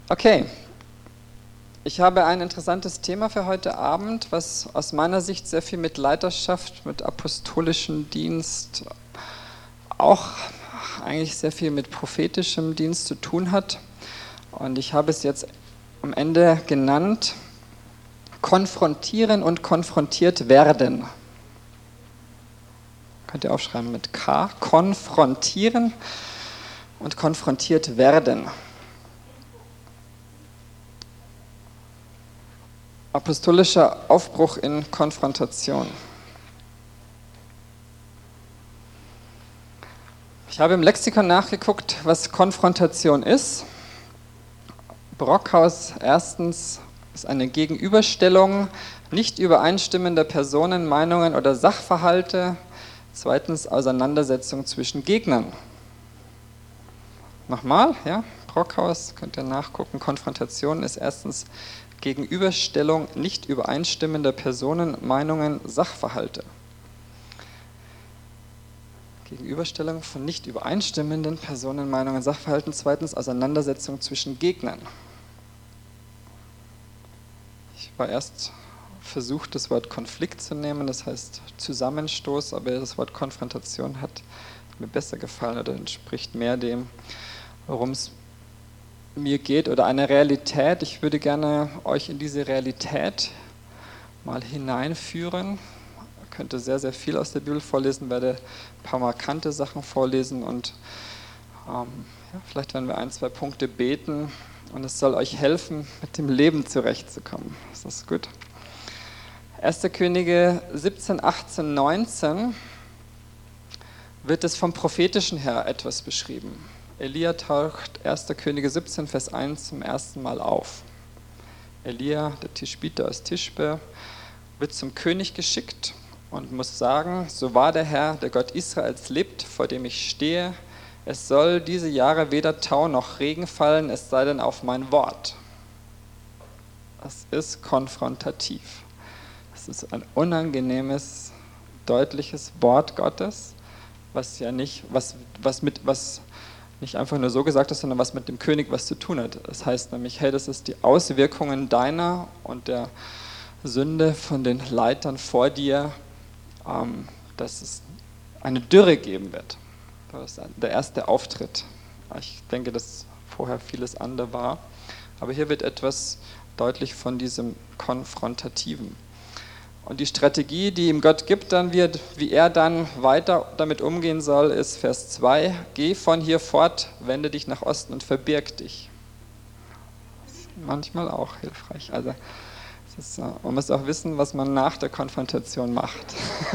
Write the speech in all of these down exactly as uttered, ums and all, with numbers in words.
Okay, ich habe ein interessantes Thema für heute Abend, was aus meiner Sicht sehr viel mit Leiterschaft, mit apostolischem Dienst, auch eigentlich sehr viel mit prophetischem Dienst zu tun hat. Und ich habe es jetzt am Ende genannt: Konfrontieren und konfrontiert werden. Könnt ihr aufschreiben mit K. Konfrontieren und konfrontiert werden. Apostolischer Aufbruch in Konfrontation. Ich habe im Lexikon nachgeguckt, was Konfrontation ist. Brockhaus erstens ist eine Gegenüberstellung nicht übereinstimmender Personen, Meinungen oder Sachverhalte. Zweitens Auseinandersetzung zwischen Gegnern. Nochmal, ja, Brockhaus, könnt ihr nachgucken. Konfrontation ist erstens Gegenüberstellung nicht übereinstimmender Personen, Meinungen, Sachverhalte. Gegenüberstellung von nicht übereinstimmenden Personen, Meinungen, Sachverhalten. Zweitens Auseinandersetzung zwischen Gegnern. Ich war erst versucht, das Wort Konflikt zu nehmen, das heißt Zusammenstoß, aber das Wort Konfrontation hat mir besser gefallen oder entspricht mehr dem, worum es mir geht, oder eine Realität. Ich würde gerne euch in diese Realität mal hineinführen. Ich könnte sehr, sehr viel aus der Bibel vorlesen, werde ein paar markante Sachen vorlesen und ähm, ja, vielleicht werden wir ein, zwei Punkte beten und es soll euch helfen, mit dem Leben zurechtzukommen. Ist das gut? erster Könige siebzehn, achtzehn, neunzehn wird es vom Prophetischen her etwas beschrieben. Elia taucht erster Könige siebzehn, Vers eins zum ersten Mal auf. Elia, der Tischbiter aus Tischbe, wird zum König geschickt und muss sagen: So wahr der Herr, der Gott Israels lebt, vor dem ich stehe, es soll diese Jahre weder Tau noch Regen fallen, es sei denn auf mein Wort. Das ist konfrontativ. Das ist ein unangenehmes, deutliches Wort Gottes, was ja nicht, was, was mit, was nicht einfach nur so gesagt ist, sondern was mit dem König was zu tun hat. Das heißt nämlich, hey, das ist die Auswirkungen deiner und der Sünde von den Leitern vor dir, ähm, dass es eine Dürre geben wird. Das ist der erste Auftritt. Ich denke, dass vorher vieles andere war. Aber hier wird etwas deutlich von diesem Konfrontativen. Und die Strategie, die ihm Gott gibt, dann wird, wie er dann weiter damit umgehen soll, ist Vers zwei. Geh von hier fort, wende dich nach Osten und verbirg dich. Das ist manchmal auch hilfreich. Also, es ist, man muss auch wissen, was man nach der Konfrontation macht.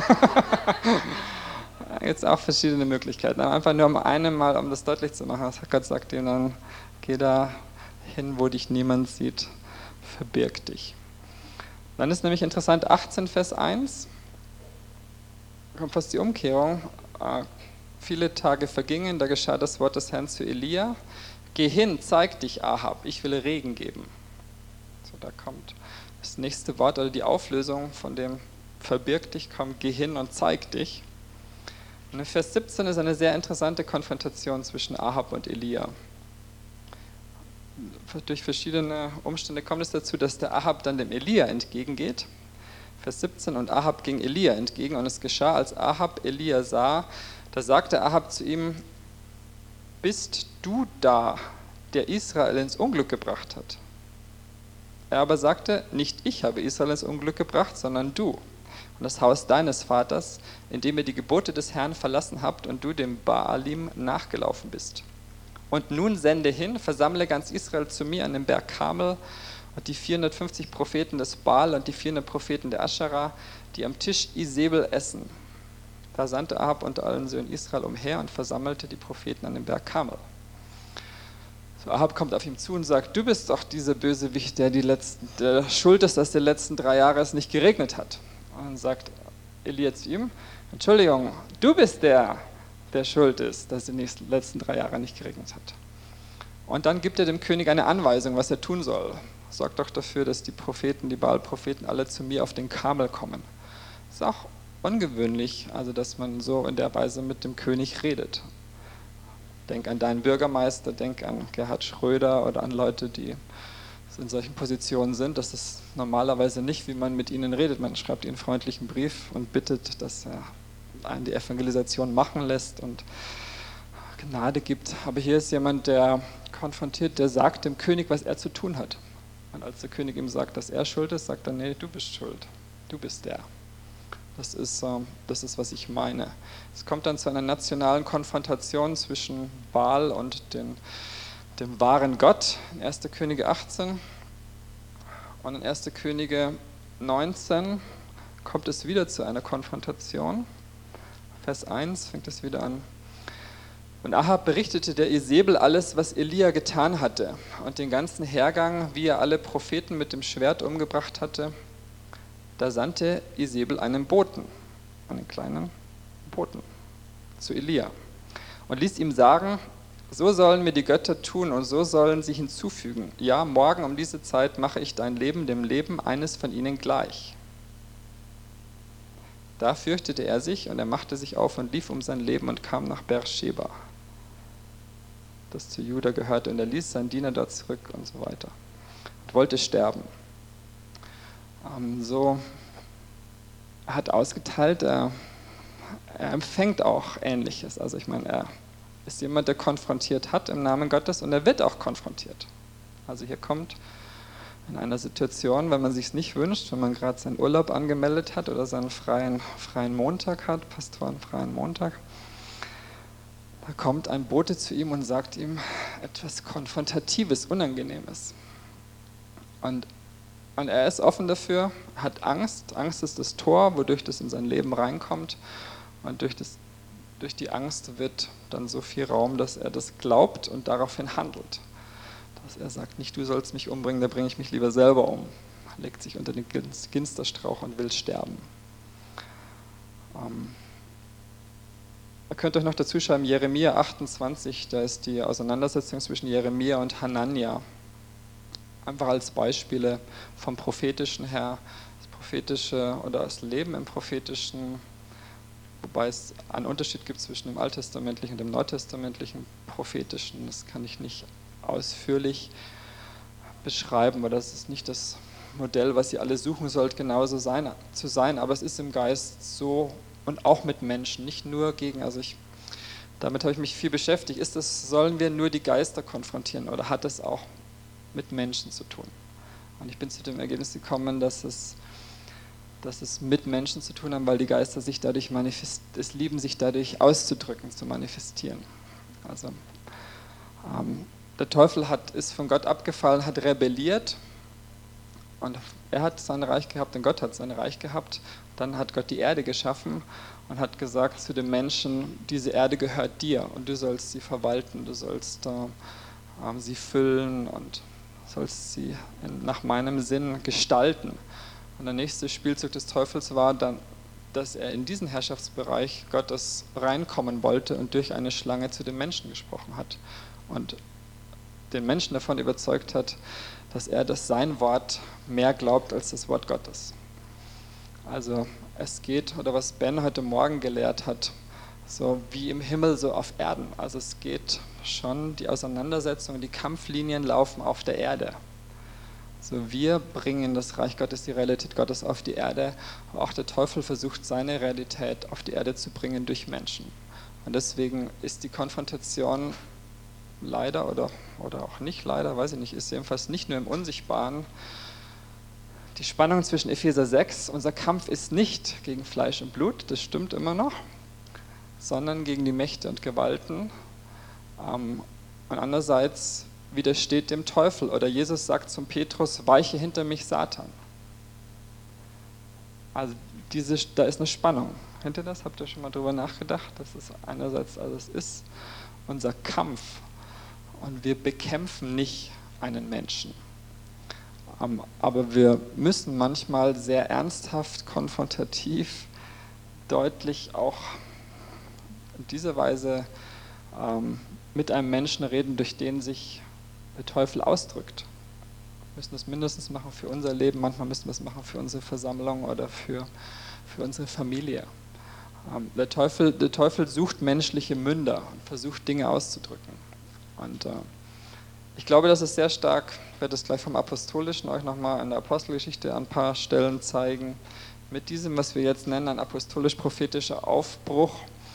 Da gibt es auch verschiedene Möglichkeiten. Aber einfach nur um einmal, um das deutlich zu machen. Gott sagt ihm dann: Geh da hin, wo dich niemand sieht, verbirg dich. Dann ist nämlich interessant, achtzehn, Vers eins, kommt fast die Umkehrung. Äh, viele Tage vergingen, da geschah das Wort des Herrn zu Elia: Geh hin, zeig dich, Ahab, ich will Regen geben. So, da kommt das nächste Wort, oder die Auflösung von dem verbirg dich, kommt: Geh hin und zeig dich. Und in Vers siebzehn ist eine sehr interessante Konfrontation zwischen Ahab und Elia. Durch verschiedene Umstände kommt es dazu, dass der Ahab dann dem Elia entgegengeht. Vers siebzehn: Und Ahab ging Elia entgegen, und es geschah, als Ahab Elia sah, da sagte Ahab zu ihm: Bist du da, der Israel ins Unglück gebracht hat? Er aber sagte: Nicht ich habe Israel ins Unglück gebracht, sondern du und das Haus deines Vaters, indem ihr die Gebote des Herrn verlassen habt und du dem Baalim nachgelaufen bist. Und nun sende hin, versammle ganz Israel zu mir an dem Berg Karmel und die vierhundertfünfzig Propheten des Baal und die vierhundert Propheten der Aschera, die am Tisch Isebel essen. Da sandte Ahab unter allen Söhnen Israel umher und versammelte die Propheten an dem Berg Karmel. So, Ahab kommt auf ihn zu und sagt: Du bist doch dieser Bösewicht, der, die letzten, der schuld ist, dass die letzten drei Jahre es nicht geregnet hat. Und dann sagt Elia zu ihm: Entschuldigung, du bist der, der schuld ist, dass die letzten drei Jahre nicht geregnet hat. Und dann gibt er dem König eine Anweisung, was er tun soll. Sorgt doch dafür, dass die Propheten, die Baal-Propheten alle zu mir auf den Karmel kommen. Das ist auch ungewöhnlich, also dass man so in der Weise mit dem König redet. Denk an deinen Bürgermeister, denk an Gerhard Schröder oder an Leute, die in solchen Positionen sind. Das ist normalerweise nicht, wie man mit ihnen redet. Man schreibt ihnen einen freundlichen Brief und bittet, dass er einen die Evangelisation machen lässt und Gnade gibt. Aber hier ist jemand, der konfrontiert, der sagt dem König, was er zu tun hat. Und als der König ihm sagt, dass er schuld ist, sagt er, nee, du bist schuld. Du bist der. Das ist, ähm, das ist, was ich meine. Es kommt dann zu einer nationalen Konfrontation zwischen Baal und den, dem wahren Gott in erster Könige achtzehn. Und in erster Könige neunzehn kommt es wieder zu einer Konfrontation. Vers eins fängt es wieder an. Und Ahab berichtete der Isebel alles, was Elia getan hatte und den ganzen Hergang, wie er alle Propheten mit dem Schwert umgebracht hatte. Da sandte Isebel einen Boten, einen kleinen Boten, zu Elia und ließ ihm sagen, so sollen mir die Götter tun und so sollen sie hinzufügen. Ja, morgen um diese Zeit mache ich dein Leben dem Leben eines von ihnen gleich. Da fürchtete er sich und er machte sich auf und lief um sein Leben und kam nach Beersheba, das zu Juda gehörte, und er ließ seinen Diener dort zurück und so weiter und wollte sterben. Ähm, so, er hat ausgeteilt, er, er empfängt auch Ähnliches. Also ich meine, er ist jemand, der konfrontiert hat im Namen Gottes und er wird auch konfrontiert. Also hier kommt in einer Situation, wenn man sich es nicht wünscht, wenn man gerade seinen Urlaub angemeldet hat oder seinen freien, freien Montag hat, pastorenfreien Montag, da kommt ein Bote zu ihm und sagt ihm etwas Konfrontatives, Unangenehmes. Und, und er ist offen dafür, hat Angst. Angst ist das Tor, wodurch das in sein Leben reinkommt. Und durch, das, durch die Angst wird dann so viel Raum, dass er das glaubt und daraufhin handelt. Dass er sagt, nicht du sollst mich umbringen, da bringe ich mich lieber selber um. Er legt sich unter den Ginsterstrauch und will sterben. Ähm, Ihr könnt euch noch dazu schreiben, Jeremia achtundzwanzig, da ist die Auseinandersetzung zwischen Jeremia und Hanania. Einfach als Beispiele vom Prophetischen her, das Prophetische oder das Leben im Prophetischen, wobei es einen Unterschied gibt zwischen dem alttestamentlichen und dem neutestamentlichen Prophetischen. Das kann ich nicht ausführlich beschreiben, weil das ist nicht das Modell, was ihr alle suchen sollt, genauso sein, zu sein, aber es ist im Geist so. Und auch mit Menschen, nicht nur gegen, also ich, damit habe ich mich viel beschäftigt. Ist das, sollen wir nur die Geister konfrontieren oder hat es auch mit Menschen zu tun? Und ich bin zu dem Ergebnis gekommen, dass es, dass es mit Menschen zu tun hat, weil die Geister sich dadurch manifestieren, es lieben, sich dadurch auszudrücken, zu manifestieren. Also ähm, der Teufel hat, ist von Gott abgefallen, hat rebelliert und er hat sein Reich gehabt und Gott hat sein Reich gehabt. Dann hat Gott die Erde geschaffen und hat gesagt zu den Menschen, diese Erde gehört dir und du sollst sie verwalten, du sollst äh, äh, sie füllen und sollst sie in, nach meinem Sinn gestalten. Und der nächste Spielzug des Teufels war dann, dass er in diesen Herrschaftsbereich Gottes reinkommen wollte und durch eine Schlange zu den Menschen gesprochen hat und den Menschen davon überzeugt hat, dass er das sein Wort mehr glaubt als das Wort Gottes. Also es geht, oder was Ben heute Morgen gelehrt hat, so wie im Himmel, so auf Erden. Also es geht schon, die Auseinandersetzungen, die Kampflinien laufen auf der Erde. So wir bringen das Reich Gottes, die Realität Gottes auf die Erde, aber auch der Teufel versucht seine Realität auf die Erde zu bringen durch Menschen. Und deswegen ist die Konfrontation leider oder, oder auch nicht leider, weiß ich nicht, ist jedenfalls nicht nur im Unsichtbaren. Die Spannung zwischen Epheser sechs, unser Kampf ist nicht gegen Fleisch und Blut, das stimmt immer noch, sondern gegen die Mächte und Gewalten. Und andererseits widersteht dem Teufel. Oder Jesus sagt zum Petrus, weiche hinter mich, Satan. Also diese, da ist eine Spannung. Kennt ihr das? Habt ihr schon mal drüber nachgedacht? Das ist einerseits, also es ist unser Kampf und wir bekämpfen nicht einen Menschen. Aber wir müssen manchmal sehr ernsthaft, konfrontativ, deutlich auch in dieser Weise ähm, mit einem Menschen reden, durch den sich der Teufel ausdrückt. Wir müssen das mindestens machen für unser Leben, manchmal müssen wir es machen für unsere Versammlung oder für, für unsere Familie. Ähm, der Teufel, der Teufel sucht menschliche Münder und versucht Dinge auszudrücken. Und äh, ich glaube, das ist sehr stark, ich werde es gleich vom Apostolischen euch nochmal in der Apostelgeschichte an ein paar Stellen zeigen, mit diesem, was wir jetzt nennen, ein apostolisch-prophetischer Aufbruch.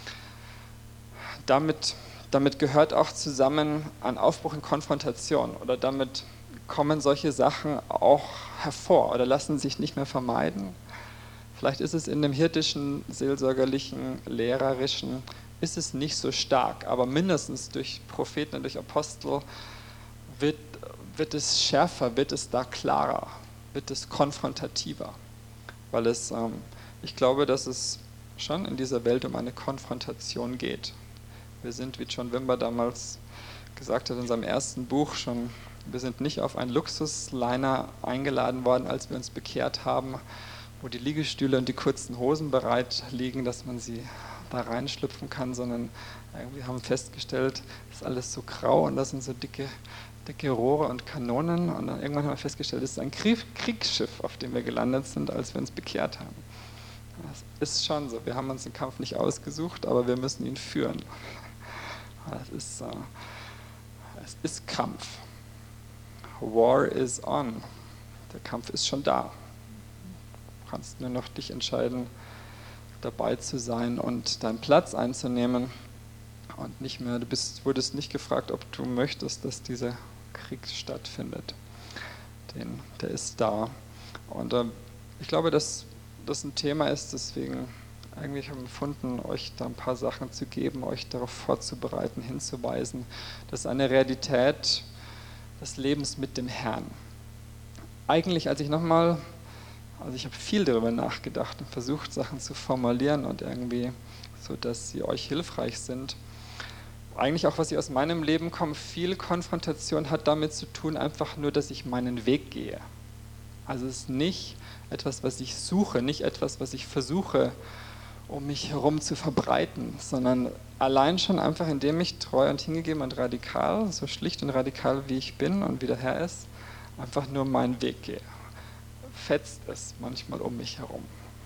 Damit, damit gehört auch zusammen ein Aufbruch in Konfrontation, oder damit kommen solche Sachen auch hervor oder lassen sich nicht mehr vermeiden. Vielleicht ist es in dem hirtischen, seelsorgerlichen, lehrerischen, ist es nicht so stark, aber mindestens durch Propheten und durch Apostel wird, wird es schärfer, wird es da klarer, wird es konfrontativer. Weil es, ähm, ich glaube, dass es schon in dieser Welt um eine Konfrontation geht. Wir sind, wie John Wimber damals gesagt hat in seinem ersten Buch schon, wir sind nicht auf einen Luxusliner eingeladen worden, als wir uns bekehrt haben, wo die Liegestühle und die kurzen Hosen bereit liegen, dass man sie da reinschlüpfen kann, sondern wir haben festgestellt, es ist alles so grau und das sind so dicke, dicke Rohre und Kanonen, und dann irgendwann haben wir festgestellt, es ist ein Krieg, Kriegsschiff, auf dem wir gelandet sind, als wir uns bekehrt haben. Das ist schon so, wir haben uns den Kampf nicht ausgesucht, aber wir müssen ihn führen. Das ist, äh, es ist Kampf. War is on. Der Kampf ist schon da. Du kannst nur noch dich entscheiden, dabei zu sein und deinen Platz einzunehmen. Und nicht mehr, du bist, wurdest nicht gefragt, ob du möchtest, dass dieser Krieg stattfindet. Den, der ist da. Und äh, ich glaube, dass das ein Thema ist, deswegen eigentlich habe ich empfunden, euch da ein paar Sachen zu geben, euch darauf vorzubereiten, hinzuweisen. Das ist eine Realität des Lebens mit dem Herrn. Eigentlich, als ich nochmal, also ich habe viel darüber nachgedacht und versucht, Sachen zu formulieren und irgendwie so, dass sie euch hilfreich sind. Eigentlich auch, was ich aus meinem Leben komme, viel Konfrontation hat damit zu tun, einfach nur, dass ich meinen Weg gehe. Also es ist nicht etwas, was ich suche, nicht etwas, was ich versuche, um mich herum zu verbreiten, sondern allein schon einfach, indem ich treu und hingegeben und radikal, so schlicht und radikal wie ich bin und wie der Herr ist, einfach nur meinen Weg gehe. Fetzt es manchmal um mich herum.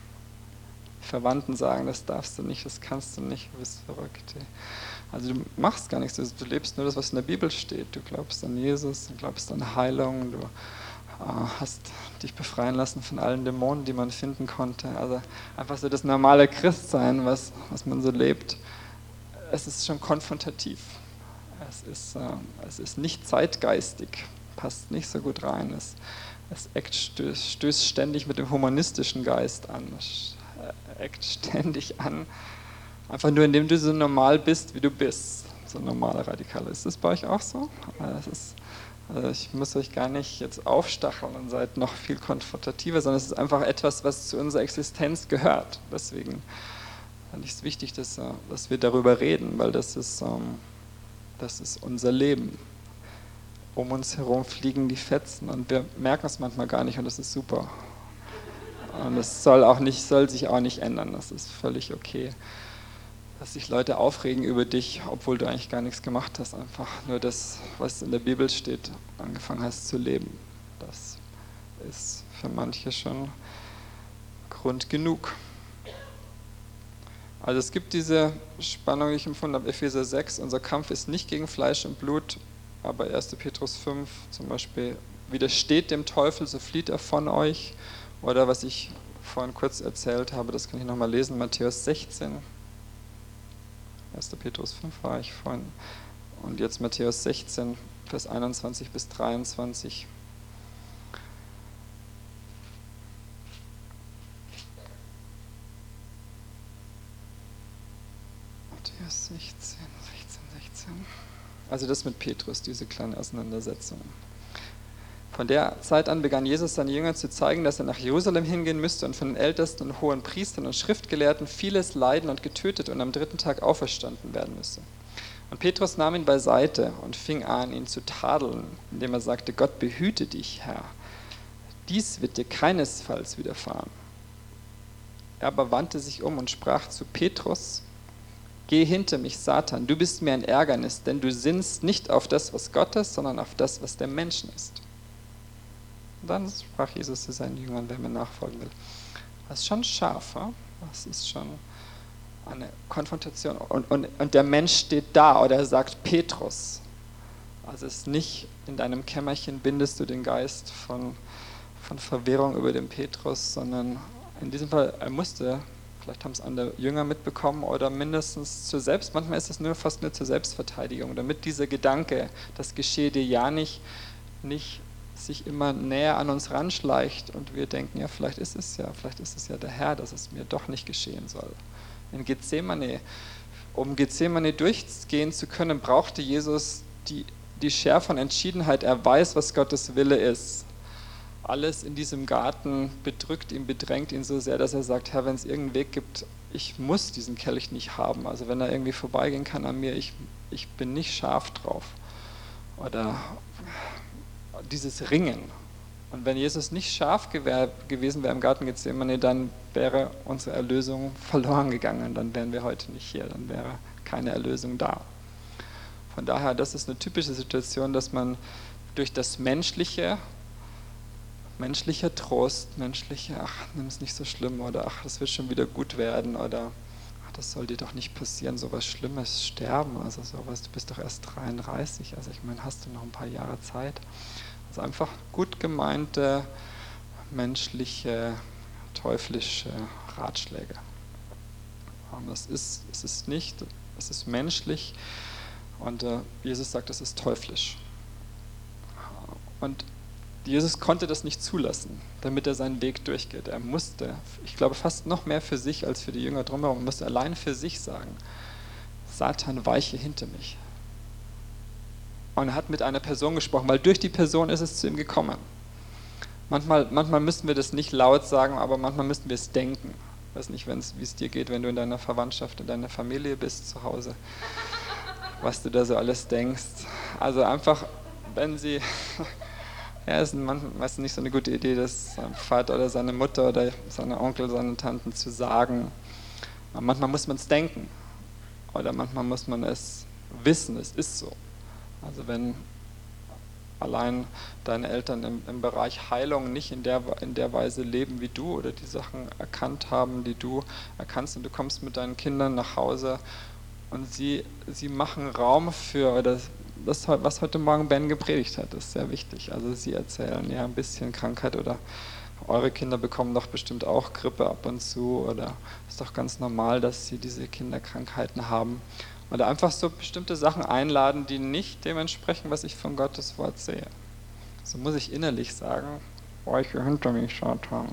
Die Verwandten sagen, das darfst du nicht, das kannst du nicht, du bist verrückt. Also du machst gar nichts, du lebst nur das, was in der Bibel steht. Du glaubst an Jesus, du glaubst an Heilung, du hast dich befreien lassen von allen Dämonen, die man finden konnte. Also einfach so das normale Christsein, was, was man so lebt. Es ist schon konfrontativ. Es ist, äh, es ist nicht zeitgeistig, passt nicht so gut rein. Es, es eckt, stößt, stößt ständig mit dem humanistischen Geist an. Es eckt ständig an, einfach nur indem du so normal bist, wie du bist. So normal radikal. Ist das bei euch auch so? Es ist Also ich muss euch gar nicht jetzt aufstacheln und seid noch viel konfrontativer, sondern es ist einfach etwas, was zu unserer Existenz gehört. Deswegen fand ich es wichtig, dass, dass wir darüber reden, weil das ist, das ist unser Leben. Um uns herum fliegen die Fetzen und wir merken es manchmal gar nicht und das ist super. Und es soll, auch nicht, soll sich auch nicht ändern, das ist völlig okay. Dass sich Leute aufregen über dich, obwohl du eigentlich gar nichts gemacht hast, einfach nur das, was in der Bibel steht, angefangen hast zu leben. Das ist für manche schon Grund genug. Also es gibt diese Spannung, die ich empfunden habe, Epheser sechs, unser Kampf ist nicht gegen Fleisch und Blut, aber erster Petrus fünf zum Beispiel, widersteht dem Teufel, so flieht er von euch. Oder was ich vorhin kurz erzählt habe, das kann ich nochmal lesen, Matthäus sechzehn. erster Petrus fünf war ich vorhin. Und jetzt Matthäus sechzehn, Vers einundzwanzig bis dreiundzwanzig. Matthäus sechzehn, sechzehn, sechzehn. Also das mit Petrus, diese kleine Auseinandersetzung. Von der Zeit an begann Jesus seine Jünger zu zeigen, dass er nach Jerusalem hingehen müsste und von den Ältesten und hohen Priestern und Schriftgelehrten vieles leiden und getötet und am dritten Tag auferstanden werden müsse. Und Petrus nahm ihn beiseite und fing an, ihn zu tadeln, indem er sagte, Gott behüte dich, Herr. Dies wird dir keinesfalls widerfahren. Er aber wandte sich um und sprach zu Petrus, geh hinter mich, Satan, du bist mir ein Ärgernis, denn du sinnst nicht auf das, was Gott ist, sondern auf das, was der Menschen ist. Und dann sprach Jesus zu seinen Jüngern, wer mir nachfolgen will. Das ist schon scharf, ja? Das ist schon eine Konfrontation. Und, und, und der Mensch steht da oder er sagt Petrus. Also es ist nicht in deinem Kämmerchen bindest du den Geist von, von Verwirrung über den Petrus, sondern in diesem Fall, er musste, vielleicht haben es andere Jünger mitbekommen oder mindestens zur Selbst, manchmal ist es nur fast nur zur Selbstverteidigung, damit dieser Gedanke, das geschehe dir ja nicht, nicht sich immer näher an uns ranschleicht und wir denken, ja, vielleicht ist es ja, vielleicht ist es ja der Herr, dass es mir doch nicht geschehen soll. In Gethsemane, um Gethsemane durchgehen zu können, brauchte Jesus die, die Schärfe und Entschiedenheit. Er weiß, was Gottes Wille ist. Alles in diesem Garten bedrückt ihn, bedrängt ihn so sehr, dass er sagt, Herr, wenn es irgendeinen Weg gibt, ich muss diesen Kelch nicht haben. Also wenn er irgendwie vorbeigehen kann an mir, ich, ich bin nicht scharf drauf. Oder dieses Ringen. Und wenn Jesus nicht scharf gewär, gewesen wäre im Garten Gethsemane, dann wäre unsere Erlösung verloren gegangen. Dann wären wir heute nicht hier, dann wäre keine Erlösung da. Von daher, das ist eine typische Situation, dass man durch das Menschliche, menschlicher Trost, menschliche, ach, nimm es nicht so schlimm oder ach, das wird schon wieder gut werden oder ach, das soll dir doch nicht passieren, sowas Schlimmes, sterben, also sowas, du bist doch erst dreiunddreißig, also ich meine, hast du noch ein paar Jahre Zeit. Also einfach gut gemeinte, menschliche, teuflische Ratschläge. Das ist, es ist nicht, es ist menschlich und äh, Jesus sagt, es ist teuflisch. Und Jesus konnte das nicht zulassen, damit er seinen Weg durchgeht. Er musste, ich glaube fast noch mehr für sich als für die Jünger drumherum, er musste allein für sich sagen, Satan, weiche hinter mich. Und er hat mit einer Person gesprochen, weil durch die Person ist es zu ihm gekommen. Manchmal, manchmal müssen wir das nicht laut sagen, aber manchmal müssen wir es denken. Ich weiß nicht, wie es dir geht, wenn du in deiner Verwandtschaft, in deiner Familie bist zu Hause, was du da so alles denkst. Also einfach, wenn sie, ja, es ist manchmal nicht so eine gute Idee, das seinem Vater oder seine Mutter oder seine Onkel, seine Tanten zu sagen. Aber manchmal muss man es denken oder manchmal muss man es wissen, es ist so. Also wenn allein deine Eltern im, im Bereich Heilung nicht in der, in der Weise leben wie du oder die Sachen erkannt haben, die du erkannst und du kommst mit deinen Kindern nach Hause und sie, sie machen Raum für, oder das, was heute Morgen Ben gepredigt hat, ist sehr wichtig. Also sie erzählen ja ein bisschen Krankheit oder eure Kinder bekommen doch bestimmt auch Grippe ab und zu oder ist doch ganz normal, dass sie diese Kinderkrankheiten haben. Oder einfach so bestimmte Sachen einladen, die nicht dem entsprechen, was ich von Gottes Wort sehe. So muss ich innerlich sagen, weiche hinter mich, Satan.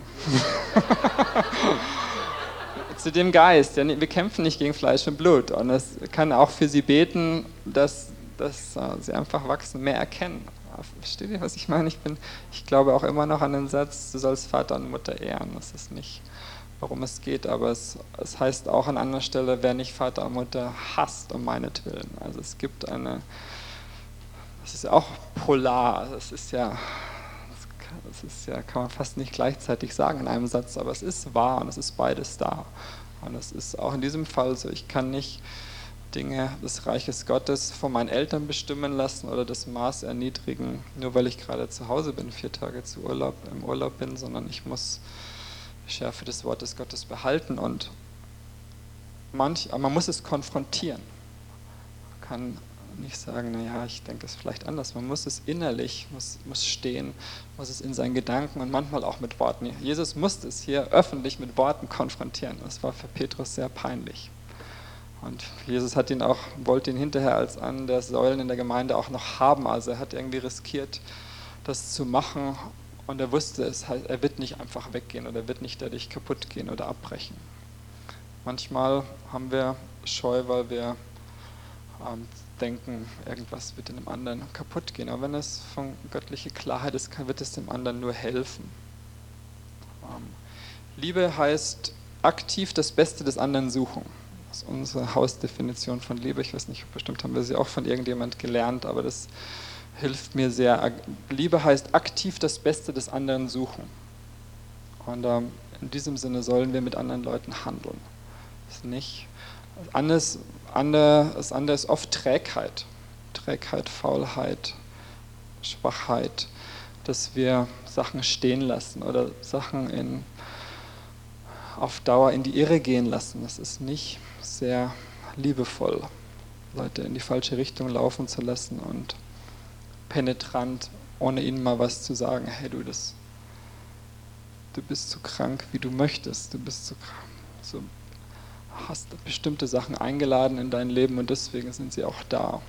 Zu dem Geist, ja, wir kämpfen nicht gegen Fleisch und Blut. Und es kann auch für sie beten, dass, dass uh, sie einfach wachsen, mehr erkennen. Versteht ihr, was ich meine? Ich, bin, ich glaube auch immer noch an den Satz, du sollst Vater und Mutter ehren. Das ist nicht, worum es geht, aber es, es heißt auch an anderer Stelle, wer nicht Vater und Mutter hasst um meinetwillen. Also es gibt eine, das ist ja auch polar, das ist ja, das ist ja, kann man fast nicht gleichzeitig sagen in einem Satz, aber es ist wahr und es ist beides da. Und es ist auch in diesem Fall so, ich kann nicht Dinge des Reiches Gottes von meinen Eltern bestimmen lassen oder das Maß erniedrigen, nur weil ich gerade zu Hause bin, vier Tage zu Urlaub, im Urlaub bin, sondern ich muss Schärfe des Wortes Gottes behalten und manch, aber man muss es konfrontieren. Man kann nicht sagen, naja, ich denke es vielleicht anders. Man muss es innerlich, muss, muss stehen, muss es in seinen Gedanken und manchmal auch mit Worten. Jesus musste es hier öffentlich mit Worten konfrontieren. Das war für Petrus sehr peinlich. Und Jesus hat ihn auch, wollte ihn hinterher als an der Säulen in der Gemeinde auch noch haben. Also er hat irgendwie riskiert, das zu machen. Und er wusste, es heißt, er wird nicht einfach weggehen oder er wird nicht dadurch kaputt gehen oder abbrechen. Manchmal haben wir Scheu, weil wir ähm, denken, irgendwas wird in dem anderen kaputt gehen. Aber wenn es von göttlicher Klarheit ist, kann, wird es dem anderen nur helfen. Ähm, Liebe heißt aktiv das Beste des anderen suchen. Das ist unsere Hausdefinition von Liebe. Ich weiß nicht, bestimmt haben wir sie auch von irgendjemand gelernt, aber das hilft mir sehr. Liebe heißt aktiv das Beste des anderen suchen. Und ähm, in diesem Sinne sollen wir mit anderen Leuten handeln. Das ist nicht. Das andere, ist, andere, das andere ist oft Trägheit. Trägheit, Faulheit, Schwachheit, dass wir Sachen stehen lassen oder Sachen in auf Dauer in die Irre gehen lassen. Das ist nicht sehr liebevoll, Leute in die falsche Richtung laufen zu lassen und penetrant, ohne ihnen mal was zu sagen. Hey du, das, du bist so krank, wie du möchtest. Du bist so, so hast bestimmte Sachen eingeladen in dein Leben und deswegen sind sie auch da.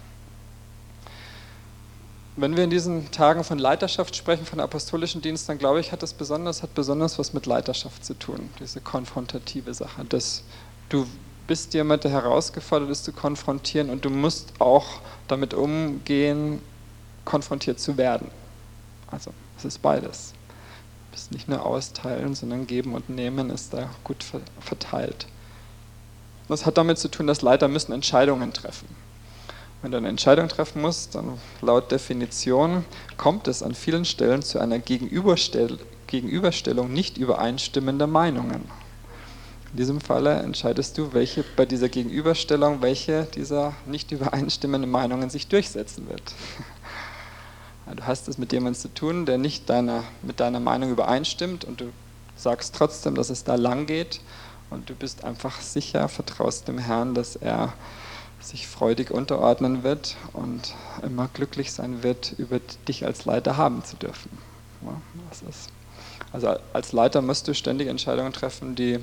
Wenn wir in diesen Tagen von Leiterschaft sprechen, von apostolischen Dienst, dann glaube ich, hat das besonders, hat besonders was mit Leiterschaft zu tun, diese konfrontative Sache. Dass du bist jemand, der herausgefordert ist, zu konfrontieren und du musst auch damit umgehen, konfrontiert zu werden. Also es ist beides. Du bist nicht nur austeilen, sondern geben und nehmen ist da gut verteilt. Das hat damit zu tun, dass Leiter müssen Entscheidungen treffen. Wenn du eine Entscheidung treffen musst, dann laut Definition kommt es an vielen Stellen zu einer Gegenüberstell- Gegenüberstellung nicht übereinstimmender Meinungen. In diesem Falle entscheidest du, welche bei dieser Gegenüberstellung, welche dieser nicht übereinstimmenden Meinungen sich durchsetzen wird. Du hast es mit jemandem zu tun, der nicht deiner, mit deiner Meinung übereinstimmt und du sagst trotzdem, dass es da lang geht und du bist einfach sicher, vertraust dem Herrn, dass er sich freudig unterordnen wird und immer glücklich sein wird, über dich als Leiter haben zu dürfen. Ja, das ist. Also als Leiter musst du ständig Entscheidungen treffen, die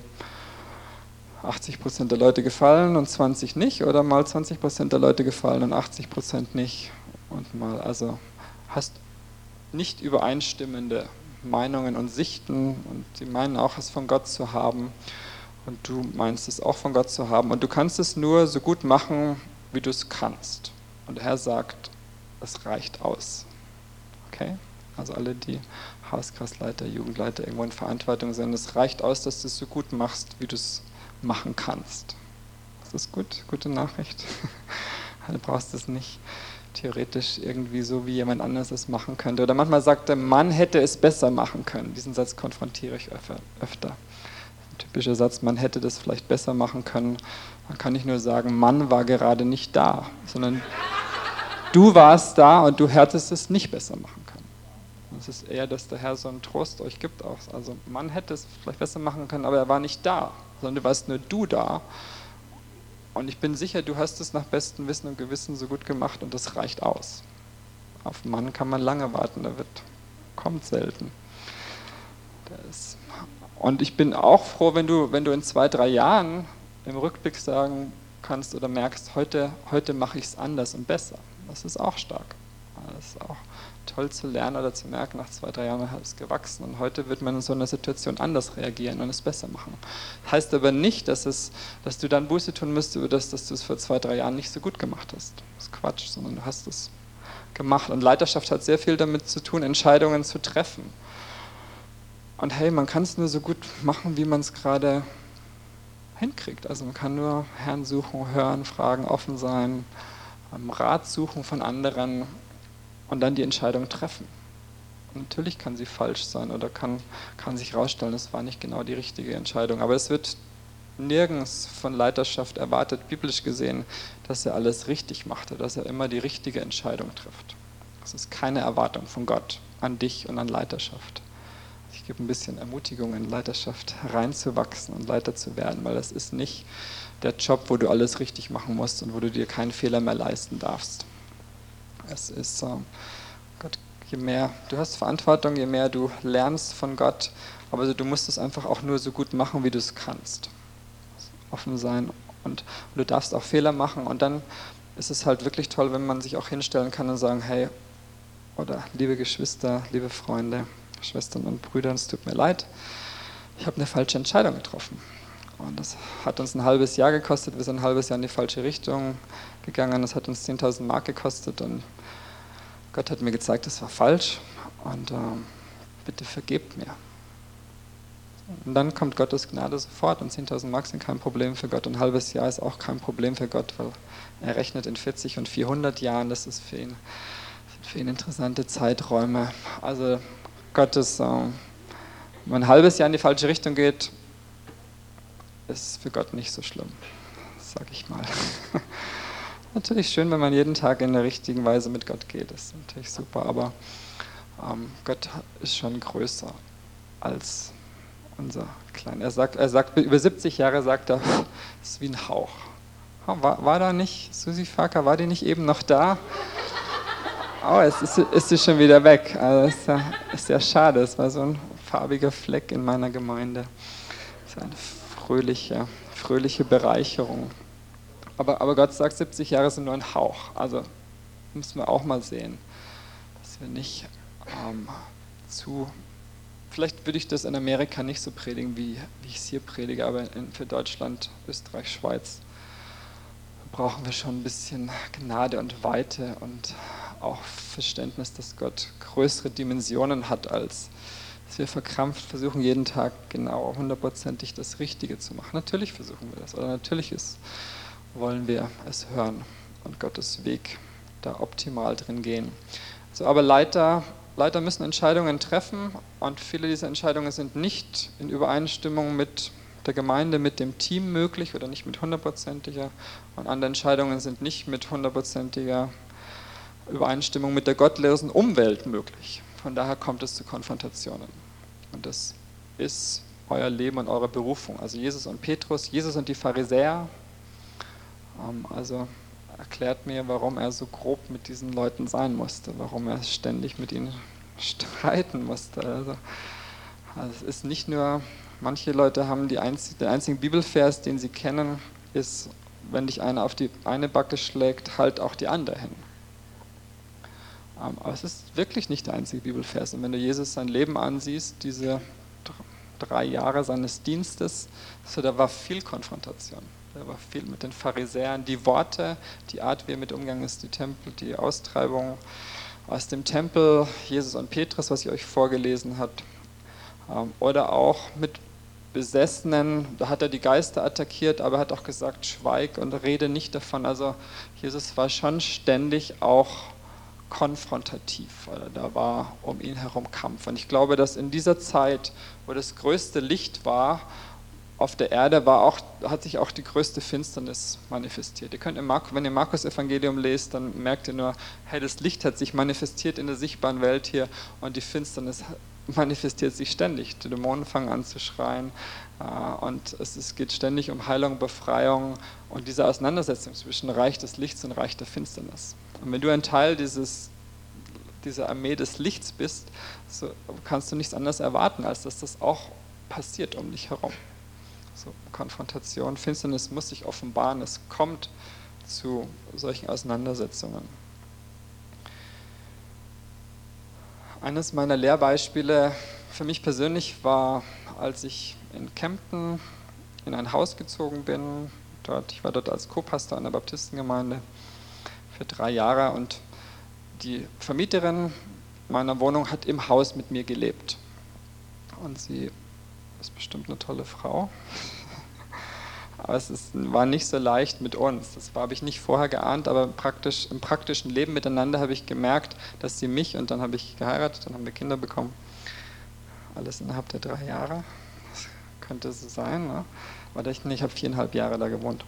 achtzig Prozent der Leute gefallen und zwanzig nicht, oder mal zwanzig Prozent der Leute gefallen und achtzig Prozent nicht. Und mal, also hast nicht übereinstimmende Meinungen und Sichten und sie meinen auch, es von Gott zu haben. Und du meinst es auch von Gott zu haben. Und du kannst es nur so gut machen, wie du es kannst. Und der Herr sagt, es reicht aus. Okay? Also alle, die Hauskreisleiter, Jugendleiter irgendwo in Verantwortung sind, es reicht aus, dass du es so gut machst, wie du es machen kannst. Ist das gut? Gute Nachricht? Du brauchst es nicht theoretisch irgendwie so, wie jemand anderes es machen könnte. Oder manchmal sagt der Mann hätte es besser machen können. Diesen Satz konfrontiere ich öfter. Typischer Satz, man hätte das vielleicht besser machen können. Man kann nicht nur sagen, Mann war gerade nicht da, sondern du warst da und du hättest es nicht besser machen können. Es ist eher, dass der Herr so einen Trost euch gibt auch. Also man hätte es vielleicht besser machen können, aber er war nicht da, sondern du warst nur du da. Und ich bin sicher, du hast es nach bestem Wissen und Gewissen so gut gemacht und das reicht aus. Auf einen Mann kann man lange warten, der wird, kommt selten. Der ist Und ich bin auch froh, wenn du, wenn du in zwei, drei Jahren im Rückblick sagen kannst oder merkst, heute, heute mache ich es anders und besser. Das ist auch stark. Das ist auch toll zu lernen oder zu merken, nach zwei, drei Jahren hat es gewachsen und heute wird man in so einer Situation anders reagieren und es besser machen. Heißt aber nicht, dass, es, dass du dann Buße tun müsstest über das, dass du es vor zwei, drei Jahren nicht so gut gemacht hast. Das ist Quatsch, sondern du hast es gemacht. Und Leiterschaft hat sehr viel damit zu tun, Entscheidungen zu treffen. Und hey, man kann es nur so gut machen, wie man es gerade hinkriegt. Also man kann nur Herrn suchen, hören, fragen, offen sein, Rat suchen von anderen und dann die Entscheidung treffen. Und natürlich kann sie falsch sein oder kann, kann sich herausstellen, es war nicht genau die richtige Entscheidung. Aber es wird nirgends von Leiterschaft erwartet, biblisch gesehen, dass er alles richtig machte, dass er immer die richtige Entscheidung trifft. Das ist keine Erwartung von Gott an dich und an Leiterschaft. Ich gebe ein bisschen Ermutigung, in Leiterschaft reinzuwachsen und Leiter zu werden, weil das ist nicht der Job, wo du alles richtig machen musst und wo du dir keinen Fehler mehr leisten darfst. Es ist, äh, Gott, je mehr, du hast Verantwortung, je mehr du lernst von Gott, aber du musst es einfach auch nur so gut machen, wie du es kannst. Offen sein und, und du darfst auch Fehler machen und dann ist es halt wirklich toll, wenn man sich auch hinstellen kann und sagen, hey, oder liebe Geschwister, liebe Freunde, Schwestern und Brüder, es tut mir leid, ich habe eine falsche Entscheidung getroffen. Und das hat uns ein halbes Jahr gekostet, wir sind ein halbes Jahr in die falsche Richtung gegangen, das hat uns zehntausend Mark gekostet und Gott hat mir gezeigt, das war falsch und äh, bitte vergebt mir. Und dann kommt Gottes Gnade sofort und zehntausend Mark sind kein Problem für Gott und ein halbes Jahr ist auch kein Problem für Gott, weil er rechnet in vierzig und vierhundert Jahren, das ist für ihn, für ihn interessante Zeiträume. Also Gottes, äh, wenn man ein halbes Jahr in die falsche Richtung geht, ist für Gott nicht so schlimm, sag ich mal. Natürlich schön, wenn man jeden Tag in der richtigen Weise mit Gott geht, das ist natürlich super, aber ähm, Gott ist schon größer als unser Kleiner. Er sagt, er sagt, über siebzig Jahre sagt er, es ist wie ein Hauch. War, war da nicht, Susi Farker, war die nicht eben noch da? Oh, es ist, ist sie schon wieder weg. Also ist, ja, ist ja schade, es war so ein farbiger Fleck in meiner Gemeinde. Das ist eine fröhliche, fröhliche Bereicherung. Aber, aber Gott sagt, siebzig Jahre sind nur ein Hauch. Also müssen wir auch mal sehen, dass wir nicht ähm, zu... Vielleicht würde ich das in Amerika nicht so predigen, wie, wie ich es hier predige, aber in, für Deutschland, Österreich, Schweiz brauchen wir schon ein bisschen Gnade und Weite und auch Verständnis, dass Gott größere Dimensionen hat, als dass wir verkrampft versuchen, jeden Tag genau hundertprozentig das Richtige zu machen. Natürlich versuchen wir das, oder natürlich ist, wollen wir es hören und Gottes Weg da optimal drin gehen. So, aber Leiter, Leiter müssen Entscheidungen treffen und viele dieser Entscheidungen sind nicht in Übereinstimmung mit der Gemeinde, mit dem Team möglich oder nicht mit hundertprozentiger und andere Entscheidungen sind nicht mit hundertprozentiger Übereinstimmung mit der gottlosen Umwelt möglich. Von daher kommt es zu Konfrontationen. Und das ist euer Leben und eure Berufung. Also Jesus und Petrus, Jesus und die Pharisäer. Also erklärt mir, warum er so grob mit diesen Leuten sein musste, warum er ständig mit ihnen streiten musste. Also, also es ist nicht nur, manche Leute haben die einzig, den einzigen Bibelvers, den sie kennen, ist, wenn dich einer auf die eine Backe schlägt, halt auch die andere hin. Aber es ist wirklich nicht der einzige Bibelvers. Und wenn du Jesus sein Leben ansiehst, diese drei Jahre seines Dienstes, so, da war viel Konfrontation. Da war viel mit den Pharisäern. Die Worte, die Art, wie er mit umgegangen ist, die Tempel, die Austreibung aus dem Tempel, Jesus und Petrus, was ich euch vorgelesen habe. Oder auch mit Besessenen, da hat er die Geister attackiert, aber er hat auch gesagt, schweig und rede nicht davon. Also Jesus war schon ständig auch konfrontativ, da war um ihn herum Kampf. Und ich glaube, dass in dieser Zeit, wo das größte Licht war auf der Erde, war auch, hat sich auch die größte Finsternis manifestiert. Ihr könnt, im Mark, wenn ihr Markus-Evangelium lest, dann merkt ihr nur, hey, das Licht hat sich manifestiert in der sichtbaren Welt hier und die Finsternis manifestiert sich ständig. Die Dämonen fangen an zu schreien und es, es geht ständig um Heilung, Befreiung und diese Auseinandersetzung zwischen Reich des Lichts und Reich der Finsternis. Und wenn du ein Teil dieses, dieser Armee des Lichts bist, so kannst du nichts anderes erwarten, als dass das auch passiert um dich herum. So, Konfrontation, Finsternis muss sich offenbaren, es kommt zu solchen Auseinandersetzungen. Eines meiner Lehrbeispiele für mich persönlich war, als ich in Kempten in ein Haus gezogen bin. Dort, ich war dort als Co-Pastor an der Baptistengemeinde für drei Jahre und die Vermieterin meiner Wohnung hat im Haus mit mir gelebt. Und sie ist bestimmt eine tolle Frau. Aber es ist, war nicht so leicht mit uns. Das habe ich nicht vorher geahnt, aber praktisch, im praktischen Leben miteinander habe ich gemerkt, dass sie mich, und dann habe ich geheiratet, dann haben wir Kinder bekommen. Alles innerhalb der drei Jahre. Das könnte so sein, ne? Aber ich, ich habe viereinhalb Jahre da gewohnt.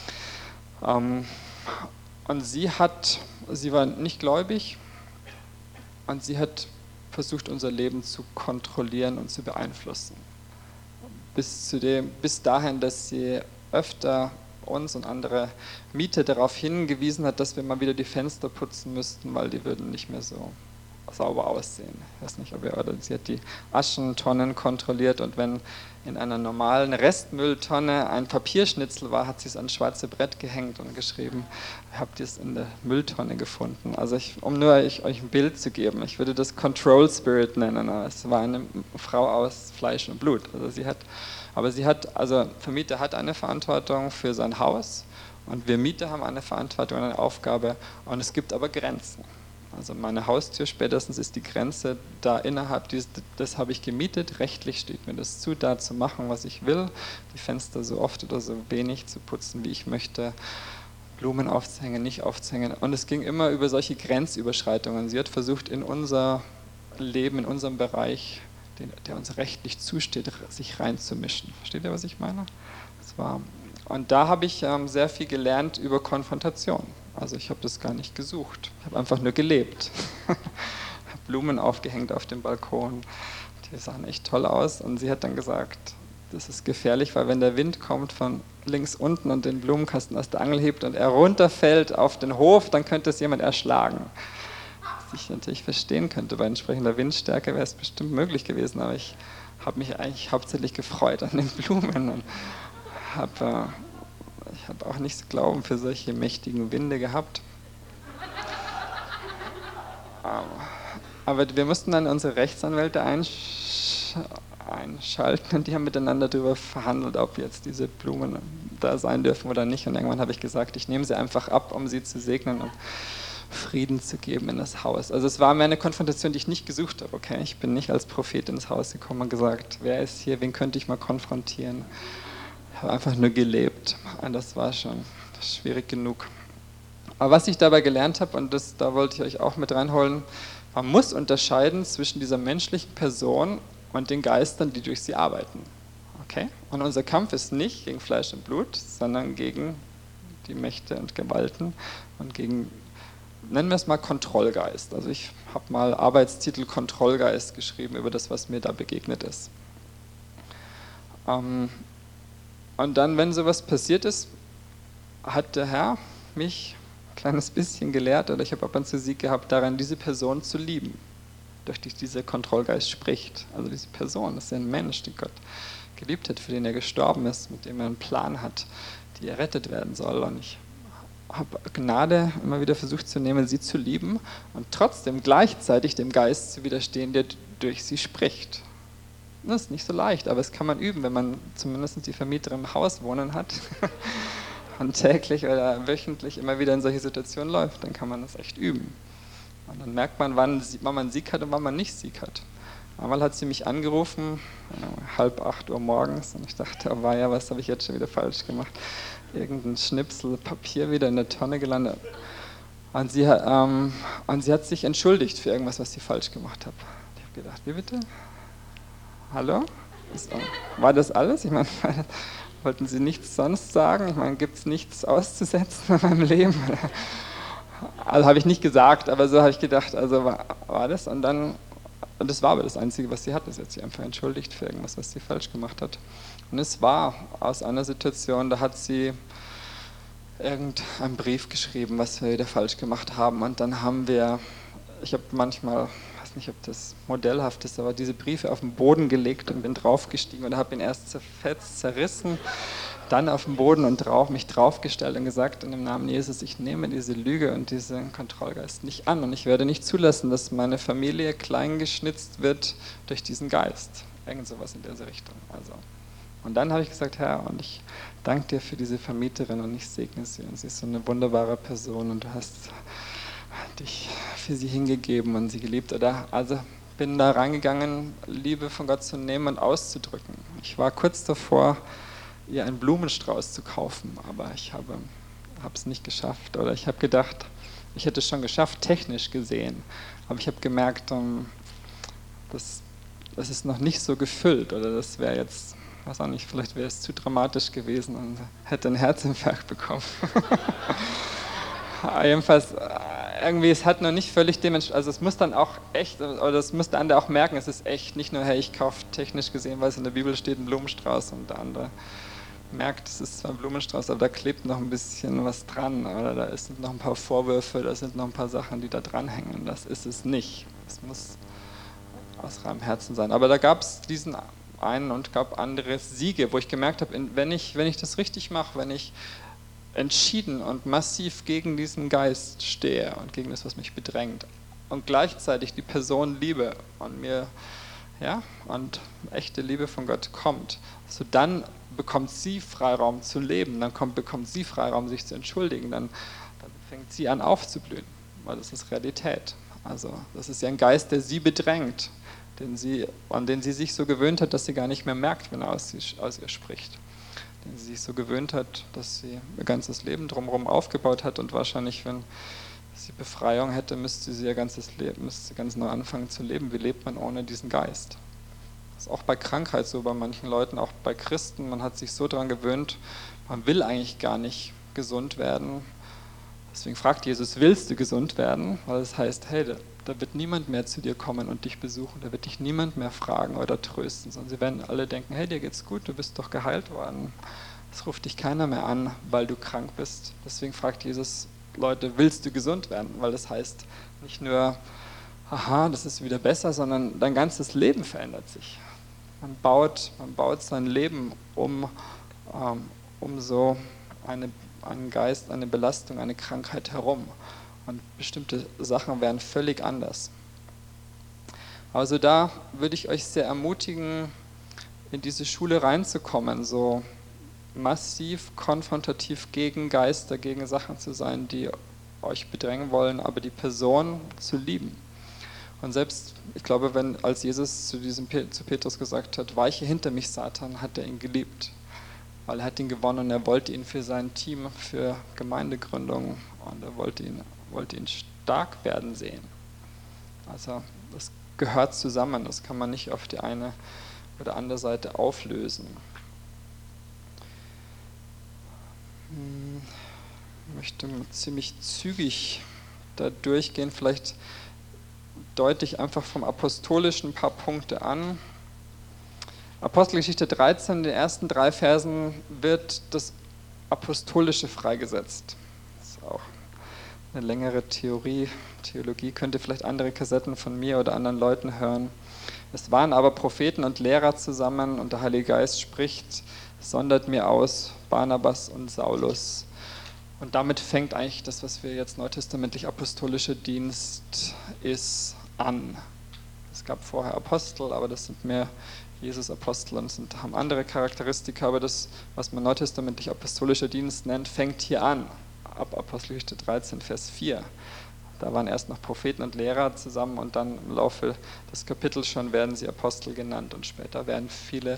Ähm, und sie hat, sie war nicht gläubig und sie hat versucht, unser Leben zu kontrollieren und zu beeinflussen. Bis, zu dem, bis dahin, dass sie öfter uns und andere Mieter darauf hingewiesen hat, dass wir mal wieder die Fenster putzen müssten, weil die würden nicht mehr so sauber aussehen. Ich weiß nicht, ob ihr, oder sie hat die Aschentonnen kontrolliert und wenn in einer normalen Restmülltonne ein Papierschnitzel war, hat sie es ans schwarze Brett gehängt und geschrieben, habt ihr es in der Mülltonne gefunden. Also ich, um nur ich, euch ein Bild zu geben, ich würde das Control Spirit nennen. Es war eine Frau aus Fleisch und Blut. Also sie hat, aber sie hat, also Vermieter hat eine Verantwortung für sein Haus und wir Mieter haben eine Verantwortung, eine Aufgabe und es gibt aber Grenzen. Also meine Haustür spätestens ist die Grenze da innerhalb dieses, das habe ich gemietet, rechtlich steht mir das zu, da zu machen, was ich will, die Fenster so oft oder so wenig zu putzen, wie ich möchte, Blumen aufzuhängen, nicht aufzuhängen und es ging immer über solche Grenzüberschreitungen. Sie hat versucht in unser Leben, in unserem Bereich, den, der uns rechtlich zusteht, sich reinzumischen. Versteht ihr, was ich meine? Das war, und da habe ich ähm, sehr viel gelernt über Konfrontation. Also ich habe das gar nicht gesucht. Ich habe einfach nur gelebt. Blumen aufgehängt auf dem Balkon, die sahen echt toll aus. Und sie hat dann gesagt, das ist gefährlich, weil wenn der Wind kommt von links unten und den Blumenkasten aus der Angel hebt und er runterfällt auf den Hof, dann könnte es jemand erschlagen. Was ich natürlich verstehen könnte, bei entsprechender Windstärke wäre es bestimmt möglich gewesen, aber ich habe mich eigentlich hauptsächlich gefreut an den Blumen und habe, ich habe auch nicht so Glauben für solche mächtigen Winde gehabt. Aber wir mussten dann unsere Rechtsanwälte einsch einschalten und die haben miteinander darüber verhandelt, ob jetzt diese Blumen da sein dürfen oder nicht. Und irgendwann habe ich gesagt, ich nehme sie einfach ab, um sie zu segnen und Frieden zu geben in das Haus. Also es war mir eine Konfrontation, die ich nicht gesucht habe. Okay, ich bin nicht als Prophet ins Haus gekommen und gesagt, wer ist hier, wen könnte ich mal konfrontieren. Ich habe einfach nur gelebt. Und das war schon schwierig genug. Aber was ich dabei gelernt habe, und das, da wollte ich euch auch mit reinholen, man muss unterscheiden zwischen dieser menschlichen Person und den Geistern, die durch sie arbeiten. Okay? Und unser Kampf ist nicht gegen Fleisch und Blut, sondern gegen die Mächte und Gewalten und gegen, nennen wir es mal Kontrollgeist. Also ich habe mal Arbeitstitel Kontrollgeist geschrieben über das, was mir da begegnet ist. Ähm, und dann, wenn sowas passiert ist, hat der Herr mich ein kleines bisschen gelehrt, oder ich habe ab und zu Sieg gehabt, daran diese Person zu lieben, durch die dieser Kontrollgeist spricht. Also diese Person, das ist ja ein Mensch, den Gott geliebt hat, für den er gestorben ist, mit dem er einen Plan hat, die errettet werden soll. Und ich habe Gnade immer wieder versucht zu nehmen, sie zu lieben und trotzdem gleichzeitig dem Geist zu widerstehen, der durch sie spricht. Das ist nicht so leicht, aber das kann man üben, wenn man zumindest die Vermieter im Haus wohnen hat und täglich oder wöchentlich immer wieder in solche Situationen läuft, dann kann man das echt üben. Und dann merkt man, wann man Sieg hat und wann man nicht Sieg hat. Einmal hat sie mich angerufen, halb acht Uhr morgens, und ich dachte, oh weia, was habe ich jetzt schon wieder falsch gemacht? Irgendein Schnipsel Papier wieder in der Tonne gelandet. Und sie, ähm, und sie hat sich entschuldigt für irgendwas, was sie falsch gemacht hat. Ich habe gedacht, wie bitte? Hallo? Ist, war das alles? Ich meine, wollten Sie nichts sonst sagen? Ich meine, gibt es nichts auszusetzen in meinem Leben? Also habe ich nicht gesagt, aber so habe ich gedacht, also war, war das. Und dann, und das war aber das Einzige, was sie hat. Sie hat sich einfach entschuldigt für irgendwas, was sie falsch gemacht hat. Und es war aus einer Situation, da hat sie irgendeinen Brief geschrieben, was wir wieder falsch gemacht haben. Und dann haben wir, ich habe manchmal, ich weiß nicht, ob das modellhaft ist, aber diese Briefe auf den Boden gelegt und bin draufgestiegen und habe ihn erst zerfetzt, zerrissen, dann auf den Boden und drauf, mich draufgestellt und gesagt, in dem Namen Jesus, ich nehme diese Lüge und diesen Kontrollgeist nicht an und ich werde nicht zulassen, dass meine Familie kleingeschnitzt wird durch diesen Geist. Irgend sowas in dieser Richtung. Also. Und dann habe ich gesagt, Herr, und ich danke dir für diese Vermieterin und ich segne sie. Und sie ist so eine wunderbare Person und du hast dich für sie hingegeben und sie geliebt. Oder, also bin da reingegangen, Liebe von Gott zu nehmen und auszudrücken. Ich war kurz davor, ihr einen Blumenstrauß zu kaufen, aber ich habe es nicht geschafft. Oder ich habe gedacht, ich hätte es schon geschafft, technisch gesehen. Aber ich habe gemerkt, um, das, das ist noch nicht so gefüllt. Oder das wäre jetzt, weiß auch nicht, vielleicht wäre es zu dramatisch gewesen und hätte einen Herzinfarkt bekommen. Jedenfalls, irgendwie, es hat noch nicht völlig dementsprechend, also es muss dann auch echt, oder es muss der andere auch merken, es ist echt, nicht nur, hey, ich kaufe technisch gesehen, weil es in der Bibel steht, einen Blumenstrauß und der andere merkt, es ist zwar ein Blumenstrauß, aber da klebt noch ein bisschen was dran, oder da sind noch ein paar Vorwürfe, da sind noch ein paar Sachen, die da dranhängen, das ist es nicht. Es muss aus reinem Herzen sein. Aber da gab es diesen einen und gab andere Siege, wo ich gemerkt habe, wenn ich, wenn ich das richtig mache, wenn ich entschieden und massiv gegen diesen Geist stehe und gegen das, was mich bedrängt und gleichzeitig die Person liebe und mir, ja, und echte Liebe von Gott kommt, so dann bekommt sie Freiraum zu leben, dann kommt, bekommt sie Freiraum, sich zu entschuldigen, dann, dann fängt sie an aufzublühen, weil das ist Realität. Also das ist ja ein Geist, der sie bedrängt, den sie, an den sie sich so gewöhnt hat, dass sie gar nicht mehr merkt, wenn er aus, sie, aus ihr spricht. Den sie sich so gewöhnt hat, dass sie ihr ganzes Leben drumherum aufgebaut hat und wahrscheinlich, wenn sie Befreiung hätte, müsste sie ihr ganzes Leben, müsste sie ganz neu anfangen zu leben. Wie lebt man ohne diesen Geist? Das ist auch bei Krankheit so, bei manchen Leuten, auch bei Christen. Man hat sich so daran gewöhnt, man will eigentlich gar nicht gesund werden. Deswegen fragt Jesus, willst du gesund werden? Weil es heißt, hey, da wird niemand mehr zu dir kommen und dich besuchen, da wird dich niemand mehr fragen oder trösten, sondern sie werden alle denken, hey, dir geht's gut, du bist doch geheilt worden. Es ruft dich keiner mehr an, weil du krank bist. Deswegen fragt Jesus Leute, willst du gesund werden? Weil das heißt nicht nur, aha, das ist wieder besser, sondern dein ganzes Leben verändert sich. Man baut, man baut sein Leben um, ähm, um so eine, einen Geist, eine Belastung, eine Krankheit herum. Und bestimmte Sachen werden völlig anders. Also da würde ich euch sehr ermutigen, in diese Schule reinzukommen, so massiv konfrontativ gegen Geister, gegen Sachen zu sein, die euch bedrängen wollen, aber die Person zu lieben. Und selbst, ich glaube, wenn als Jesus zu, diesem, zu Petrus gesagt hat, weiche hinter mich, Satan, hat er ihn geliebt. Weil er hat ihn gewonnen und er wollte ihn für sein Team, für Gemeindegründung und er wollte ihn, wollte ihn stark werden sehen. Also das gehört zusammen, das kann man nicht auf die eine oder andere Seite auflösen. Ich möchte ziemlich zügig da durchgehen, vielleicht deute ich einfach vom Apostolischen ein paar Punkte an. Apostelgeschichte dreizehn, in den ersten drei Versen wird das Apostolische freigesetzt. Das ist auch eine längere Theorie, Theologie, könnt ihr vielleicht andere Kassetten von mir oder anderen Leuten hören. Es waren aber Propheten und Lehrer zusammen und der Heilige Geist spricht, sondert mir aus, Barnabas und Saulus. Und damit fängt eigentlich das, was wir jetzt neutestamentlich apostolischer Dienst ist, an. Es gab vorher Apostel, aber das sind mehr Jesus-Apostel und sind, haben andere Charakteristika, aber das, was man neutestamentlich apostolischer Dienst nennt, fängt hier an, ab Apostelgeschichte dreizehn, Vers vier. Da waren erst noch Propheten und Lehrer zusammen und dann im Laufe des Kapitels schon werden sie Apostel genannt und später werden viele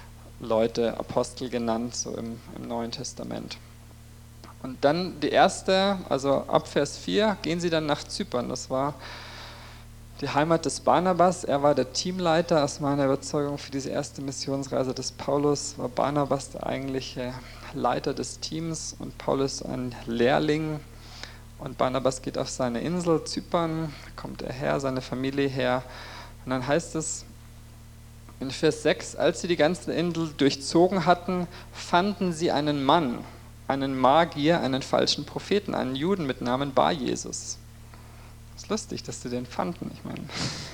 Leute Apostel genannt, so im, im Neuen Testament. Und dann die erste, also ab Vers vier, gehen sie dann nach Zypern. Das war die Heimat des Barnabas. Er war der Teamleiter aus meiner Überzeugung für diese erste Missionsreise des Paulus. War Barnabas der eigentliche Leiter des Teams und Paulus ein Lehrling. Und Barnabas geht auf seine Insel Zypern, kommt er her, seine Familie her. Und dann heißt es in Vers sechs, als sie die ganze Insel durchzogen hatten, fanden sie einen Mann, einen Magier, einen falschen Propheten, einen Juden mit Namen Bar-Jesus. Das ist lustig, dass sie den fanden. Ich meine,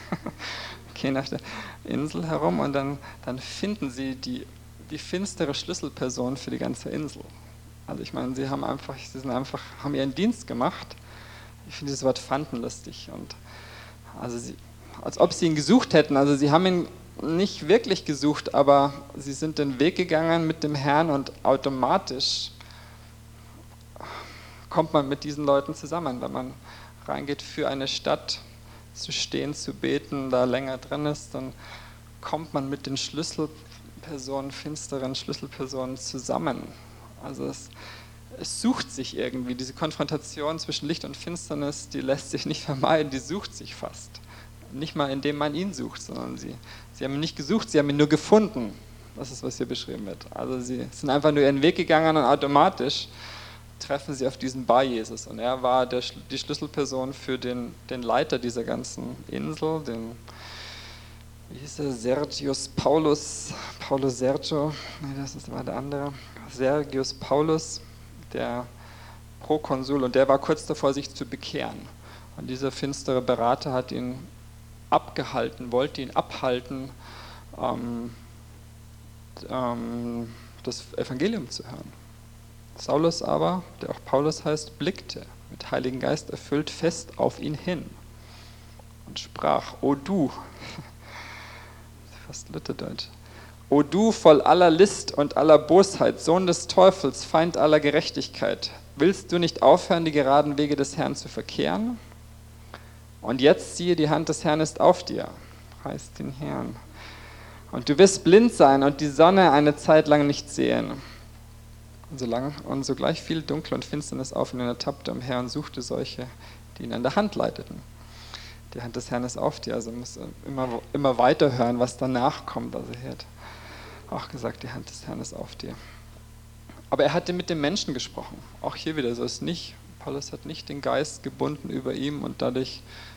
gehen auf der Insel herum und dann, dann finden sie die, die finstere Schlüsselperson für die ganze Insel. Also ich meine, sie haben einfach, sie sind einfach, haben ihren Dienst gemacht. Ich finde dieses Wort fanden lustig. Und also sie, als ob sie ihn gesucht hätten. Also sie haben ihn nicht wirklich gesucht, aber sie sind den Weg gegangen mit dem Herrn und automatisch kommt man mit diesen Leuten zusammen, wenn man reingeht, für eine Stadt zu stehen, zu beten, da länger drin ist, dann kommt man mit den Schlüsselpersonen, finsteren Schlüsselpersonen zusammen. Also es, es sucht sich irgendwie, diese Konfrontation zwischen Licht und Finsternis, die lässt sich nicht vermeiden, die sucht sich fast. Nicht mal indem man ihn sucht, sondern sie, sie haben ihn nicht gesucht, sie haben ihn nur gefunden. Das ist, was hier beschrieben wird. Also sie sind einfach nur ihren Weg gegangen und automatisch treffen sie auf diesen Bar-Jesus. Und er war der, die Schlüsselperson für den, den Leiter dieser ganzen Insel, den, wie hieß er, Sergius Paulus, Paulus Sergio, nee, das war der andere, Sergius Paulus, der Prokonsul, und der war kurz davor, sich zu bekehren. Und dieser finstere Berater hat ihn abgehalten, wollte ihn abhalten, ähm, ähm, das Evangelium zu hören. Saulus aber, der auch Paulus heißt, blickte, mit Heiligen Geist erfüllt, fest auf ihn hin und sprach, O du, fast Lutherdeutsch, O du voll aller List und aller Bosheit, Sohn des Teufels, Feind aller Gerechtigkeit, willst du nicht aufhören, die geraden Wege des Herrn zu verkehren? Und jetzt siehe, die Hand des Herrn ist auf dir, preis den Herrn. Und du wirst blind sein und die Sonne eine Zeit lang nicht sehen. Und, solange, und sogleich fiel Dunkel und Finsternis auf ihn und er tappte umher und suchte solche, die ihn an der Hand leiteten. Die Hand des Herrn ist auf dir, also muss immer, immer weiter hören, was danach kommt. Also er hat auch gesagt, die Hand des Herrn ist auf dir. Aber er hatte mit dem Menschen gesprochen. Auch hier wieder so ist nicht, Paulus hat nicht den Geist gebunden über ihm und dadurch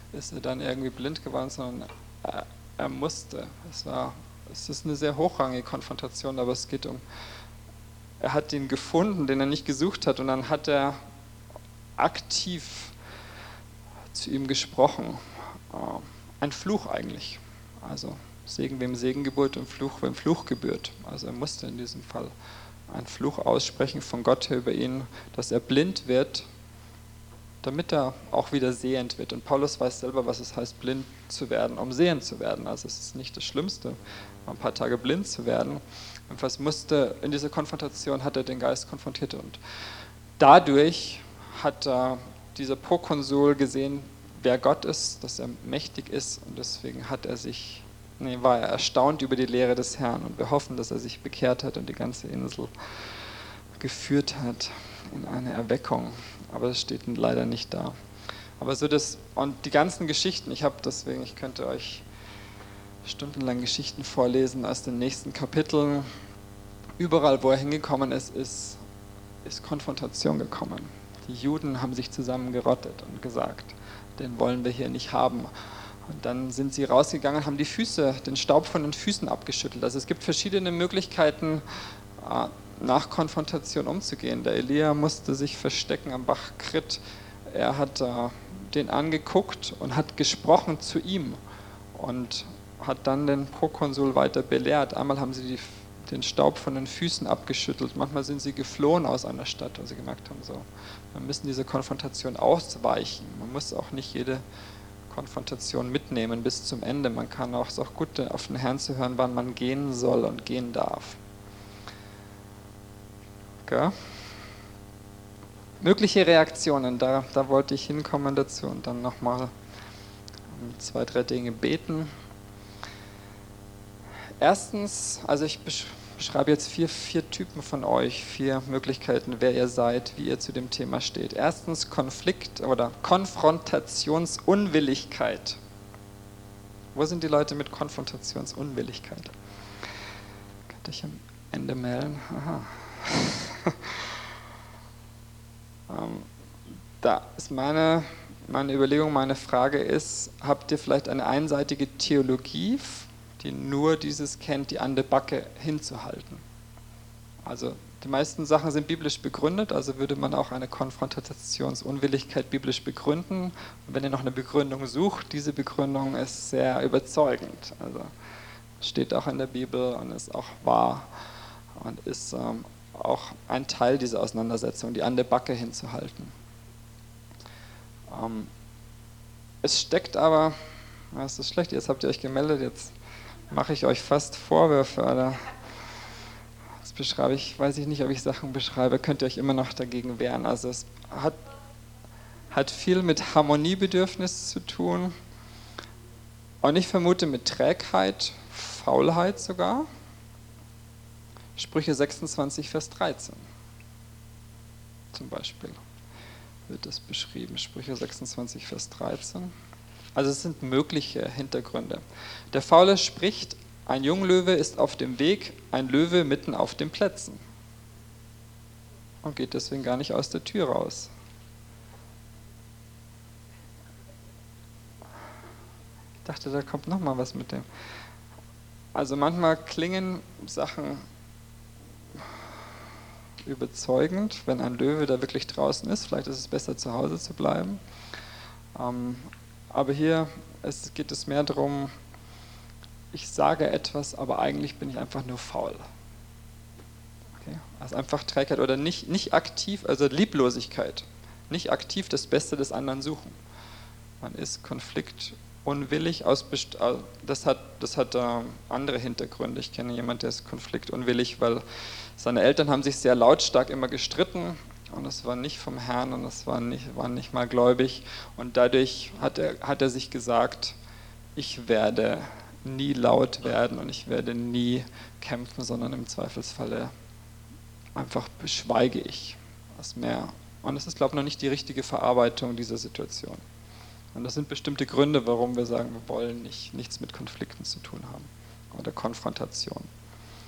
ist er dann irgendwie blind geworden, sondern er, er musste. Es war, es ist eine sehr hochrangige Konfrontation, aber es geht um, er hat ihn gefunden, den er nicht gesucht hat, und dann hat er aktiv zu ihm gesprochen. Ein Fluch eigentlich. Also Segen wem Segen gebührt und Fluch wem Fluch gebührt. Also er musste in diesem Fall einen Fluch aussprechen von Gott her über ihn, dass er blind wird, damit er auch wieder sehend wird. Und Paulus weiß selber, was es heißt, blind zu werden, um sehend zu werden. Also es ist nicht das Schlimmste, ein paar Tage blind zu werden. Jedenfalls musste, in dieser Konfrontation hat er den Geist konfrontiert, und dadurch hat er, dieser Prokonsul, gesehen, wer Gott ist, dass er mächtig ist, und deswegen hat er sich, nee, war er erstaunt über die Lehre des Herrn, und wir hoffen, dass er sich bekehrt hat und die ganze Insel geführt hat in eine Erweckung. Aber das steht leider nicht da. Aber so das, und die ganzen Geschichten, ich habe deswegen, ich könnte euch stundenlang Geschichten vorlesen aus den nächsten Kapiteln. Überall, wo er hingekommen ist, ist, ist Konfrontation gekommen. Die Juden haben sich zusammengerottet und gesagt, den wollen wir hier nicht haben. Und dann sind sie rausgegangen, haben die Füße, den Staub von den Füßen abgeschüttelt. Also es gibt verschiedene Möglichkeiten, nach Konfrontation umzugehen. Der Elia musste sich verstecken am Bach Krit. Er hat äh, den angeguckt und hat gesprochen zu ihm und hat dann den Prokonsul weiter belehrt. Einmal haben sie die, den Staub von den Füßen abgeschüttelt. Manchmal sind sie geflohen aus einer Stadt, weil sie gemerkt haben, so, wir müssen diese Konfrontation ausweichen. Man muss auch nicht jede Konfrontation mitnehmen bis zum Ende. Man kann auch, es ist auch gut, auf den Herrn zu hören, wann man gehen soll und gehen darf. Okay. Mögliche Reaktionen, da, da wollte ich hinkommen dazu und dann nochmal zwei, drei Dinge beten. Erstens, also ich beschreibe jetzt vier, vier Typen von euch, vier Möglichkeiten, wer ihr seid, wie ihr zu dem Thema steht. Erstens Konflikt oder Konfrontationsunwilligkeit. Wo sind die Leute mit Konfrontationsunwilligkeit? Könnte ich am Ende melden? Aha. ähm, da ist meine, meine Überlegung, meine Frage ist, habt ihr vielleicht eine einseitige Theologie, die nur dieses kennt, die an der Backe hinzuhalten? Also die meisten Sachen sind biblisch begründet, also würde man auch eine Konfrontationsunwilligkeit biblisch begründen. Und wenn ihr noch eine Begründung sucht, diese Begründung ist sehr überzeugend. Also steht auch in der Bibel und ist auch wahr und ist ähm, auch ein Teil dieser Auseinandersetzung, die an der Backe hinzuhalten. Ähm, es steckt aber, das ist schlecht, jetzt habt ihr euch gemeldet, jetzt mache ich euch fast Vorwürfe, oder? Das beschreibe ich, weiß ich nicht, ob ich Sachen beschreibe, könnt ihr euch immer noch dagegen wehren. Also es hat, hat viel mit Harmoniebedürfnis zu tun und ich vermute mit Trägheit, Faulheit sogar. Sprüche sechsundzwanzig, Vers dreizehn zum Beispiel wird das beschrieben. Sprüche sechsundzwanzig, Vers dreizehn. Also es sind mögliche Hintergründe. Der Faule spricht, ein Junglöwe ist auf dem Weg, ein Löwe mitten auf den Plätzen. Und geht deswegen gar nicht aus der Tür raus. Ich dachte, da kommt noch mal was mit dem. Also manchmal klingen Sachen überzeugend, wenn ein Löwe da wirklich draußen ist. Vielleicht ist es besser, zu Hause zu bleiben. Ähm, aber hier es geht es mehr darum, ich sage etwas, aber eigentlich bin ich einfach nur faul. Okay? Also einfach Trägheit oder nicht, nicht aktiv, also Lieblosigkeit. Nicht aktiv das Beste des anderen suchen. Man ist konfliktunwillig. Aus Best- das hat, das hat äh, andere Hintergründe. Ich kenne jemanden, der ist konfliktunwillig, weil seine Eltern haben sich sehr lautstark immer gestritten und es war nicht vom Herrn und es war nicht, waren nicht mal gläubig. Und dadurch hat er, hat er sich gesagt, ich werde nie laut werden und ich werde nie kämpfen, sondern im Zweifelsfalle einfach beschweige ich was mehr. Und es ist, glaube ich, noch nicht die richtige Verarbeitung dieser Situation. Und das sind bestimmte Gründe, warum wir sagen, wir wollen nicht, nichts mit Konflikten zu tun haben oder Konfrontation.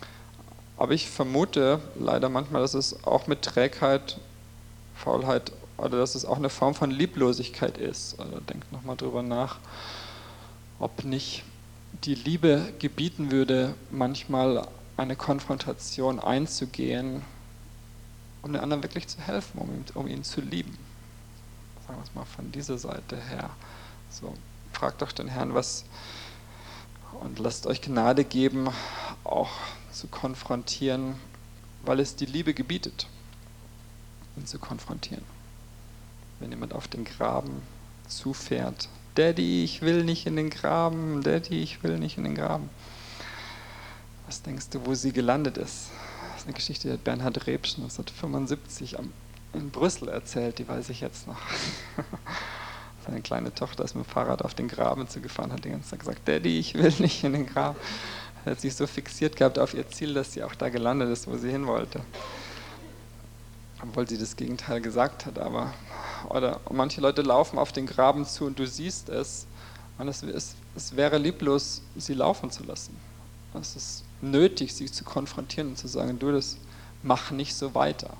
Aber ich vermute leider manchmal, dass es auch mit Trägheit, Faulheit oder dass es auch eine Form von Lieblosigkeit ist. Oder denkt nochmal drüber nach, ob nicht die Liebe gebieten würde, manchmal eine Konfrontation einzugehen, um den anderen wirklich zu helfen, um ihn, um ihn zu lieben. Sagen wir es mal von dieser Seite her. So, fragt doch den Herrn, was, und lasst euch Gnade geben, auch zu konfrontieren, weil es die Liebe gebietet, ihn zu konfrontieren. Wenn jemand auf den Graben zufährt, Daddy, ich will nicht in den Graben, Daddy, ich will nicht in den Graben. Was denkst du, wo sie gelandet ist? Das ist eine Geschichte, die hat Bernhard Rebsch neunzehnhundertfünfundsiebzig in Brüssel erzählt, die weiß ich jetzt noch. Seine kleine Tochter ist mit dem Fahrrad auf den Graben zugefahren, hat die ganze Zeit gesagt, Daddy, ich will nicht in den Graben. Er hat sich so fixiert gehabt auf ihr Ziel, dass sie auch da gelandet ist, wo sie hin wollte. Obwohl sie das Gegenteil gesagt hat, aber oder manche Leute laufen auf den Graben zu und du siehst es und es, es, es wäre lieblos, sie laufen zu lassen. Es ist nötig, sie zu konfrontieren und zu sagen, du, das mach nicht so weiter.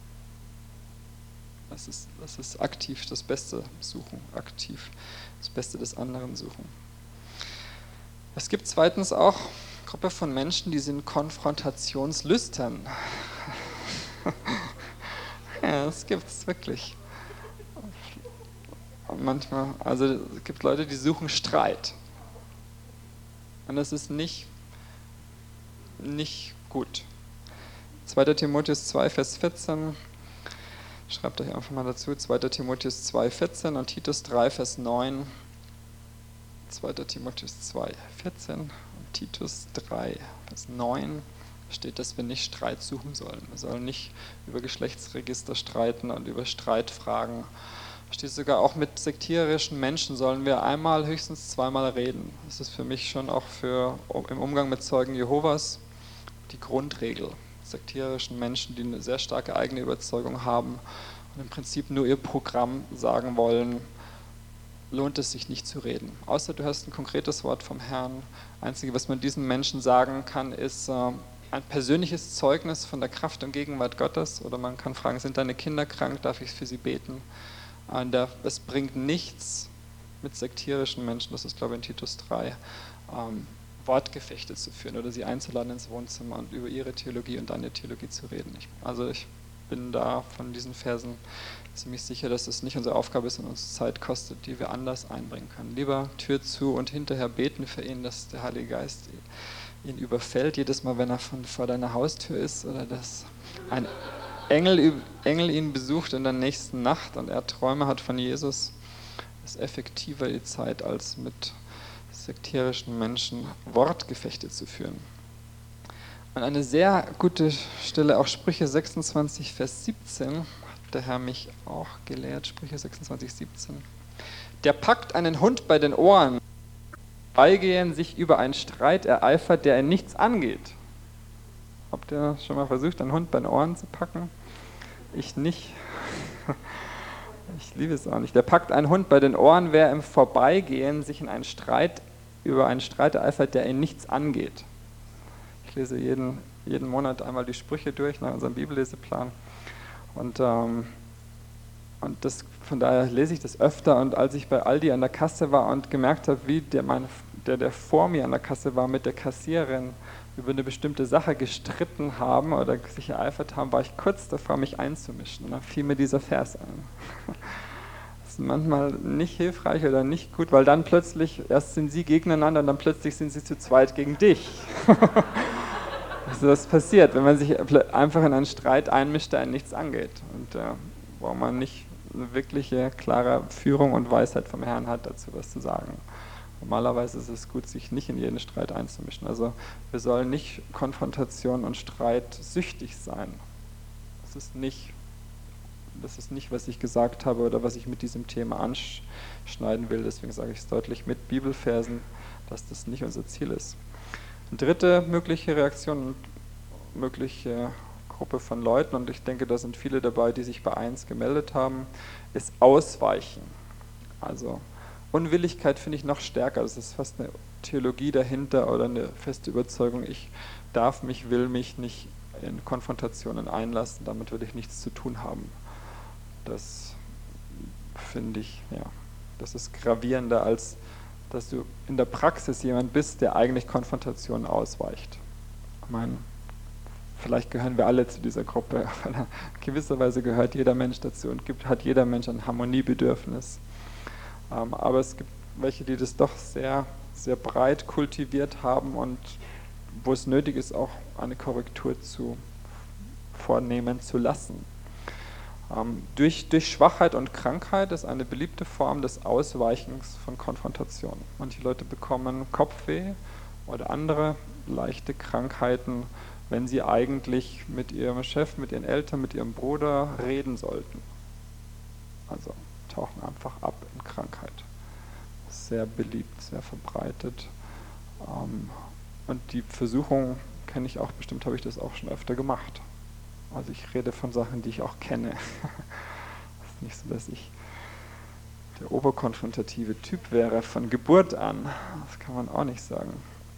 Das ist, das ist aktiv das Beste suchen, aktiv das Beste des anderen suchen. Es gibt zweitens auch eine Gruppe von Menschen, die sind konfrontationslüstern. Ja, das gibt es wirklich. Manchmal, also es gibt Leute, die suchen Streit. Und das ist nicht, nicht gut. zweiter Timotheus zwei, Vers vierzehn, schreibt euch einfach mal dazu, zweiter Timotheus zwei, vierzehn und Titus drei, Vers neun. zweiter Timotheus zwei, vierzehn und Titus drei, Vers neun steht, dass wir nicht Streit suchen sollen. Wir sollen nicht über Geschlechtsregister streiten und über Streitfragen. Steht sogar auch mit sektierischen Menschen sollen wir einmal, höchstens zweimal reden. Das ist für mich schon auch für, im Umgang mit Zeugen Jehovas die Grundregel. Sektierischen Menschen, die eine sehr starke eigene Überzeugung haben und im Prinzip nur ihr Programm sagen wollen, lohnt es sich nicht zu reden. Außer du hast ein konkretes Wort vom Herrn. Einzige, was man diesen Menschen sagen kann, ist äh, ein persönliches Zeugnis von der Kraft und Gegenwart Gottes. Oder man kann fragen, sind deine Kinder krank, darf ich für sie beten? Es bringt nichts mit sektierischen Menschen, das ist glaube ich in Titus drei, ähm, Wortgefechte zu führen oder sie einzuladen ins Wohnzimmer und über ihre Theologie und deine Theologie zu reden. Ich, also ich bin da von diesen Versen ziemlich sicher, dass es nicht unsere Aufgabe ist und uns Zeit kostet, die wir anders einbringen können. Lieber Tür zu und hinterher beten für ihn, dass der Heilige Geist ihn überfällt, jedes Mal, wenn er von, vor deiner Haustür ist oder dass ein Engel, Engel ihn besucht in der nächsten Nacht und er Träume hat von Jesus, ist effektiver die Zeit, als mit sektierischen Menschen Wortgefechte zu führen. Und eine sehr gute Stelle, auch Sprüche sechsundzwanzig, Vers siebzehn, hat der Herr mich auch gelehrt, Sprüche sechsundzwanzig, siebzehn. Der packt einen Hund bei den Ohren, beigehen sich über einen Streit ereifert, der in nichts angeht. Habt ihr schon mal versucht, einen Hund bei den Ohren zu packen? Ich nicht. Ich liebe es auch nicht. Der packt einen Hund bei den Ohren, wer im Vorbeigehen sich in einen Streit über einen Streit ereifert, der ihn nichts angeht. Ich lese jeden, jeden Monat einmal die Sprüche durch nach unserem Bibelleseplan. Und, ähm, und das, von daher lese ich das öfter. Und als ich bei Aldi an der Kasse war und gemerkt habe, wie der, mein, der, der vor mir an der Kasse war, mit der Kassiererin über eine bestimmte Sache gestritten haben oder sich ereifert haben, war ich kurz davor, mich einzumischen. Und dann fiel mir dieser Vers ein. Das ist manchmal nicht hilfreich oder nicht gut, weil dann plötzlich, erst sind sie gegeneinander und dann plötzlich sind sie zu zweit gegen dich. Also das passiert, wenn man sich einfach in einen Streit einmischt, der einen nichts angeht. Und äh, wo man nicht eine wirkliche, klare Führung und Weisheit vom Herrn hat, dazu was zu sagen. Normalerweise ist es gut, sich nicht in jeden Streit einzumischen. Also wir sollen nicht Konfrontation und Streit süchtig sein. Das ist nicht, das ist nicht, was ich gesagt habe oder was ich mit diesem Thema anschneiden will. Deswegen sage ich es deutlich mit Bibelversen, dass das nicht unser Ziel ist. Eine dritte mögliche Reaktion, mögliche Gruppe von Leuten, und ich denke, da sind viele dabei, die sich bei eins gemeldet haben, ist Ausweichen. Also Unwilligkeit finde ich noch stärker, das ist fast eine Theologie dahinter oder eine feste Überzeugung, ich darf mich, will mich nicht in Konfrontationen einlassen, damit will ich nichts zu tun haben. Das finde ich, ja, das ist gravierender, als dass du in der Praxis jemand bist, der eigentlich Konfrontationen ausweicht. Ich meine, vielleicht gehören wir alle zu dieser Gruppe, aber in gewisser Weise gehört jeder Mensch dazu und gibt, hat jeder Mensch ein Harmoniebedürfnis. Ähm, aber es gibt welche, die das doch sehr, sehr breit kultiviert haben und wo es nötig ist, auch eine Korrektur zu vornehmen zu lassen. Ähm, durch, durch Schwachheit und Krankheit ist eine beliebte Form des Ausweichens von Konfrontation. Manche Leute bekommen Kopfweh oder andere leichte Krankheiten, wenn sie eigentlich mit ihrem Chef, mit ihren Eltern, mit ihrem Bruder reden sollten. Also tauchen einfach ab in Krankheit. Sehr beliebt, sehr verbreitet. Ähm, und die Versuchung kenne ich auch, bestimmt habe ich das auch schon öfter gemacht. Also ich rede von Sachen, die ich auch kenne. Es ist nicht so, dass ich der oberkonfrontative Typ wäre von Geburt an. Das kann man auch nicht sagen.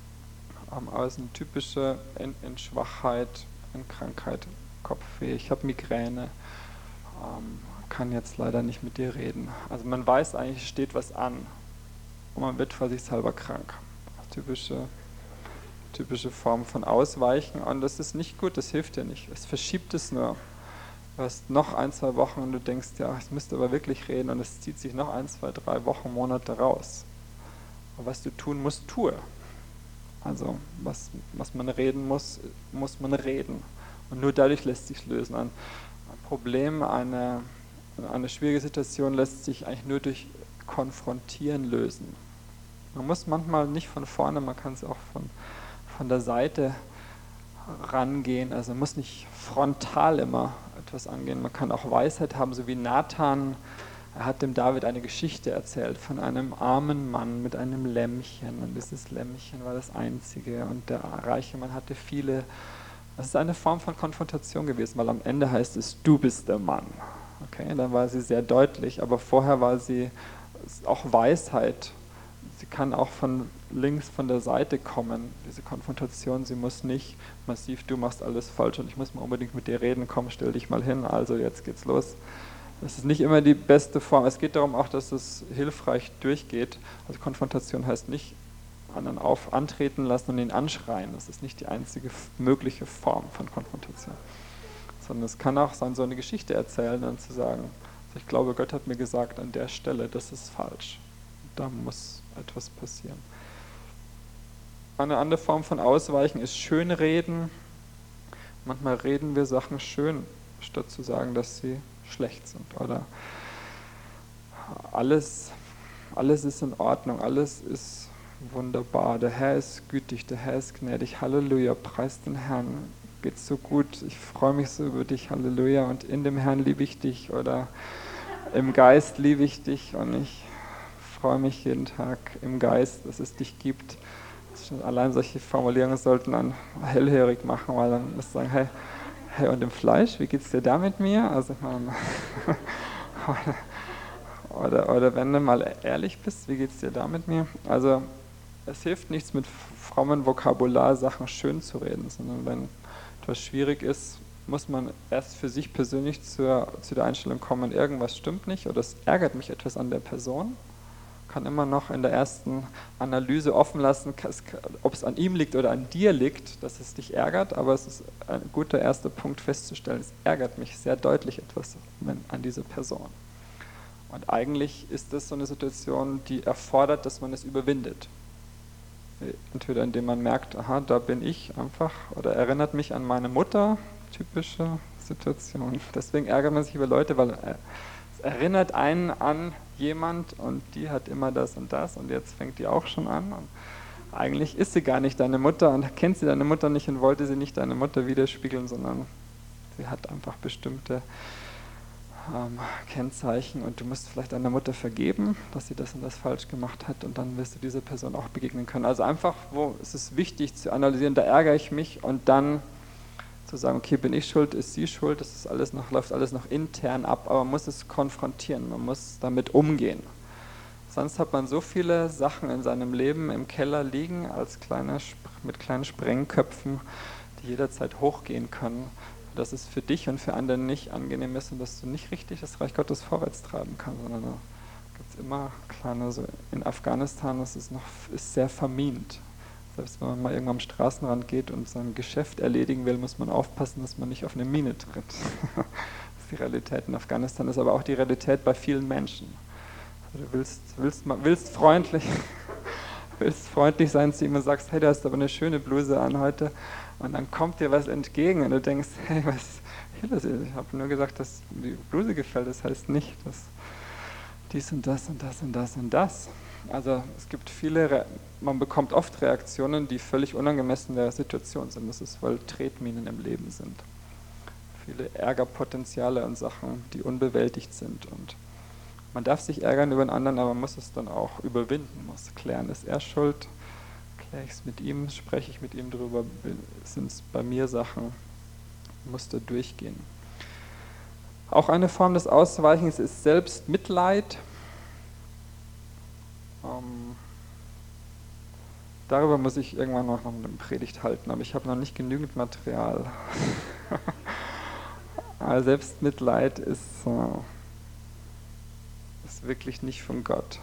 Aber es ist eine typische in, in Schwachheit, in Krankheit, Kopfweh. Ich habe Migräne, ähm, kann jetzt leider nicht mit dir reden. Also man weiß eigentlich, steht was an und man wird vorsichtshalber krank. Typische typische Form von Ausweichen und das ist nicht gut, das hilft dir nicht. Es verschiebt es nur. Du hast noch ein, zwei Wochen und du denkst, ja, ich müsste aber wirklich reden und es zieht sich noch ein, zwei, drei Wochen, Monate raus. Aber was du tun musst, tue. Also was, was man reden muss, muss man reden. Und nur dadurch lässt sich lösen. Ein, ein Problem, eine, eine schwierige Situation lässt sich eigentlich nur durch Konfrontieren lösen. Man muss manchmal nicht von vorne, man kann es auch von von der Seite rangehen, also man muss nicht frontal immer etwas angehen, man kann auch Weisheit haben, so wie Nathan, er hat dem David eine Geschichte erzählt von einem armen Mann mit einem Lämmchen und dieses Lämmchen war das einzige und der reiche Mann hatte viele. Das ist eine Form von Konfrontation gewesen, weil am Ende heißt es, du bist der Mann. Okay, dann war sie sehr deutlich, aber vorher war sie auch Weisheit. Sie kann auch von links von der Seite kommen, diese Konfrontation. Sie muss nicht massiv, du machst alles falsch und ich muss mal unbedingt mit dir reden, komm, stell dich mal hin, also jetzt geht's los. Das ist nicht immer die beste Form. Es geht darum auch, dass es hilfreich durchgeht. Also Konfrontation heißt nicht anderen auf antreten lassen und ihn anschreien. Das ist nicht die einzige mögliche Form von Konfrontation. Sondern es kann auch sein, so eine Geschichte erzählen und zu sagen, also ich glaube, Gott hat mir gesagt, an der Stelle, das ist falsch. Da muss etwas passieren. Eine andere Form von Ausweichen ist Schönreden. Manchmal reden wir Sachen schön, statt zu sagen, dass sie schlecht sind. Oder alles, alles ist in Ordnung, alles ist wunderbar. Der Herr ist gütig, der Herr ist gnädig. Halleluja, preis den Herrn. Geht's so gut, ich freue mich so über dich, Halleluja. Und in dem Herrn liebe ich dich oder im Geist liebe ich dich und ich Ich freue mich jeden Tag im Geist, dass es dich gibt. Allein solche Formulierungen sollten einen hellhörig machen, weil dann musst du sagen, hey, hey, und im Fleisch, wie geht's dir da mit mir? Also ich meine, oder, oder wenn du mal ehrlich bist, wie geht's dir da mit mir? Also es hilft nichts mit frommen Vokabular Sachen schön zu reden, sondern wenn etwas schwierig ist, muss man erst für sich persönlich zur, zu der Einstellung kommen, irgendwas stimmt nicht oder es ärgert mich etwas an der Person. Kann immer noch in der ersten Analyse offen lassen, ob es an ihm liegt oder an dir liegt, dass es dich ärgert, aber es ist ein guter erster Punkt festzustellen, es ärgert mich sehr deutlich etwas an dieser Person. Und eigentlich ist das so eine Situation, die erfordert, dass man es überwindet. Entweder indem man merkt, aha, da bin ich einfach, oder erinnert mich an meine Mutter, typische Situation. Deswegen ärgert man sich über Leute, weil es erinnert einen an jemand und die hat immer das und das und jetzt fängt die auch schon an. Und eigentlich ist sie gar nicht deine Mutter und kennt sie deine Mutter nicht und wollte sie nicht deine Mutter widerspiegeln, sondern sie hat einfach bestimmte ähm, Kennzeichen und du musst vielleicht deiner Mutter vergeben, dass sie das und das falsch gemacht hat und dann wirst du dieser Person auch begegnen können. Also einfach, wo es ist wichtig zu analysieren, da ärgere ich mich und dann zu sagen, okay, bin ich schuld, ist sie schuld, das ist alles noch, läuft alles noch intern ab, aber man muss es konfrontieren, man muss damit umgehen. Sonst hat man so viele Sachen in seinem Leben im Keller liegen, als kleine, mit kleinen Sprengköpfen, die jederzeit hochgehen können, dass es für dich und für andere nicht angenehm ist und dass du nicht richtig das Reich Gottes vorwärts treiben kannst, sondern da gibt es immer kleine, so in Afghanistan ist es noch ist sehr vermint. Selbst wenn man mal irgendwo am Straßenrand geht und sein Geschäft erledigen will, muss man aufpassen, dass man nicht auf eine Mine tritt. Das ist die Realität in Afghanistan, ist aber auch die Realität bei vielen Menschen. Also du willst, willst, willst, freundlich, willst freundlich sein zu ihm und sagst, hey, du hast aber eine schöne Bluse an heute. Und dann kommt dir was entgegen und du denkst, hey, was hier das ist? Ich habe nur gesagt, dass die Bluse gefällt, das heißt nicht, dass dies und das und das und das und das. Also es gibt viele, Re man bekommt oft Reaktionen, die völlig unangemessen der Situation sind. Das ist, weil Tretminen im Leben sind. Viele Ärgerpotenziale und Sachen, die unbewältigt sind. Und man darf sich ärgern über einen anderen, aber man muss es dann auch überwinden, muss klären, ist er schuld? Kläre ich es mit ihm, spreche ich mit ihm drüber, sind es bei mir Sachen, muss da durchgehen. Auch eine Form des Ausweichens ist Selbstmitleid. Ähm, darüber muss ich irgendwann noch eine Predigt halten, aber ich habe noch nicht genügend Material. Aber Selbstmitleid ist, äh, ist wirklich nicht von Gott.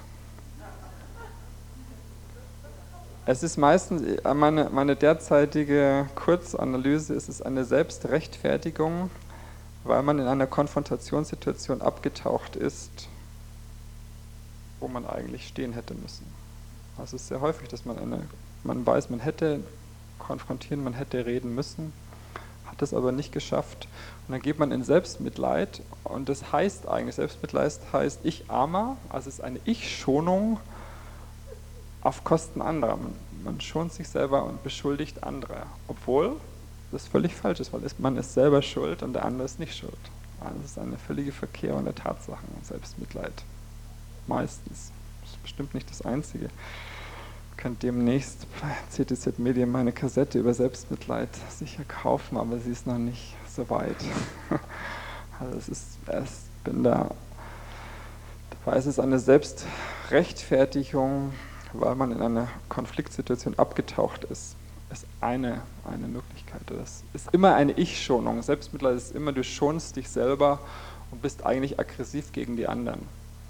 Es ist meistens, meine, meine derzeitige Kurzanalyse, ist es eine Selbstrechtfertigung, weil man in einer Konfrontationssituation abgetaucht ist, wo man eigentlich stehen hätte müssen. Also es ist sehr häufig, dass man, eine, man weiß, man hätte konfrontieren, man hätte reden müssen, hat es aber nicht geschafft. Und dann geht man in Selbstmitleid und das heißt eigentlich, Selbstmitleid heißt ich armer, also es ist eine Ich-Schonung auf Kosten anderer. Man, man schont sich selber und beschuldigt andere, obwohl das völlig falsch ist, weil man ist selber schuld und der andere ist nicht schuld. Also das ist eine völlige Verkehrung der Tatsachen, Selbstmitleid. Meistens. Das ist bestimmt nicht das Einzige. Ihr könnt demnächst bei C T Z Medien meine Kassette über Selbstmitleid sicher kaufen, aber sie ist noch nicht so weit. Also es ist, ich bin da, dabei ist es eine Selbstrechtfertigung, weil man in einer Konfliktsituation abgetaucht ist. Ist eine, eine Möglichkeit. Das ist immer eine Ich-Schonung. Selbstmitleid ist immer, du schonst dich selber und bist eigentlich aggressiv gegen die anderen.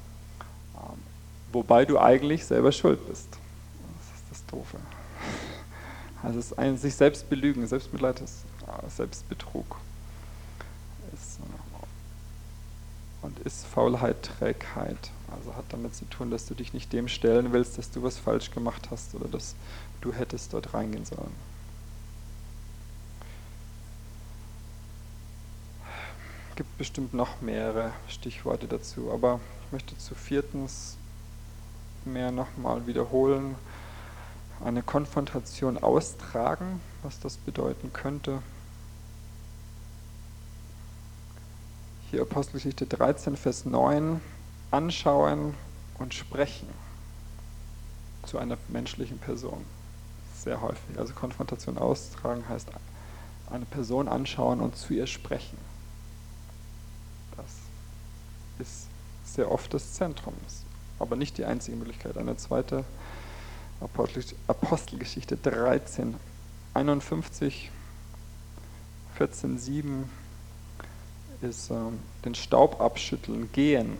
Wobei du eigentlich selber schuld bist. Das ist das Doofe. Also es ist ein sich selbst belügen. Selbstmitleid ist Selbstbetrug. Ist, und ist Faulheit, Trägheit. Also hat damit zu tun, dass du dich nicht dem stellen willst, dass du was falsch gemacht hast oder dass du hättest dort reingehen sollen. Es gibt bestimmt noch mehrere Stichworte dazu, aber ich möchte zu viertens mehr nochmal wiederholen, eine Konfrontation austragen, was das bedeuten könnte. Hier Apostelgeschichte dreizehn, Vers neun, anschauen und sprechen zu einer menschlichen Person. Sehr häufig. Also Konfrontation austragen heißt eine Person anschauen und zu ihr sprechen. Das ist sehr oft das Zentrum, aber nicht die einzige Möglichkeit. Eine zweite Apostelgeschichte dreizehn, einundfünfzig, vierzehn, sieben ist ähm, den Staub abschütteln, gehen.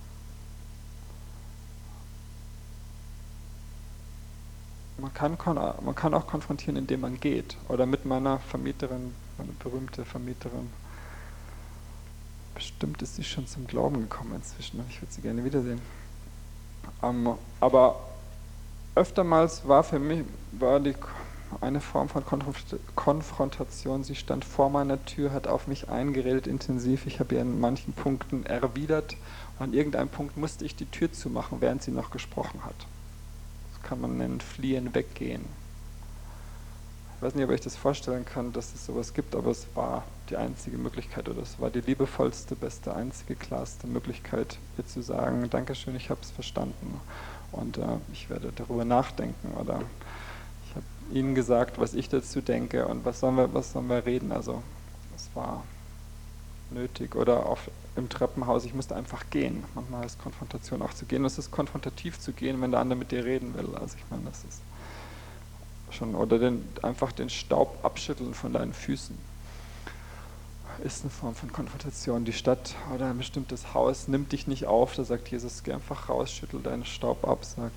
Man kann, man kann auch konfrontieren, indem man geht. Oder mit meiner Vermieterin, meine berühmte Vermieterin. Bestimmt ist sie schon zum Glauben gekommen inzwischen. Ich würde sie gerne wiedersehen. Ähm, aber öftermals war für mich war die eine Form von Konfrontation. Sie stand vor meiner Tür, hat auf mich eingeredet intensiv. Ich habe ihr in manchen Punkten erwidert. Und an irgendeinem Punkt musste ich die Tür zumachen, während sie noch gesprochen hat. Das kann man nennen, fliehen, weggehen. Ich weiß nicht, ob ihr euch das vorstellen könnt, dass es sowas gibt, aber es war die einzige Möglichkeit oder es war die liebevollste, beste, einzige, klarste Möglichkeit, ihr zu sagen, Dankeschön, ich habe es verstanden und äh, ich werde darüber nachdenken oder ich habe Ihnen gesagt, was ich dazu denke und was sollen wir, was sollen wir reden. Also es war nötig oder auf, im Treppenhaus, ich musste einfach gehen. Manchmal ist Konfrontation auch zu gehen. Es ist konfrontativ zu gehen, wenn der andere mit dir reden will. Also ich meine, das ist schon, oder den, einfach den Staub abschütteln von deinen Füßen. ist eine Form von Konfrontation. Die Stadt oder ein bestimmtes Haus nimmt dich nicht auf, da sagt Jesus, geh einfach raus, schüttel deinen Staub ab, sag,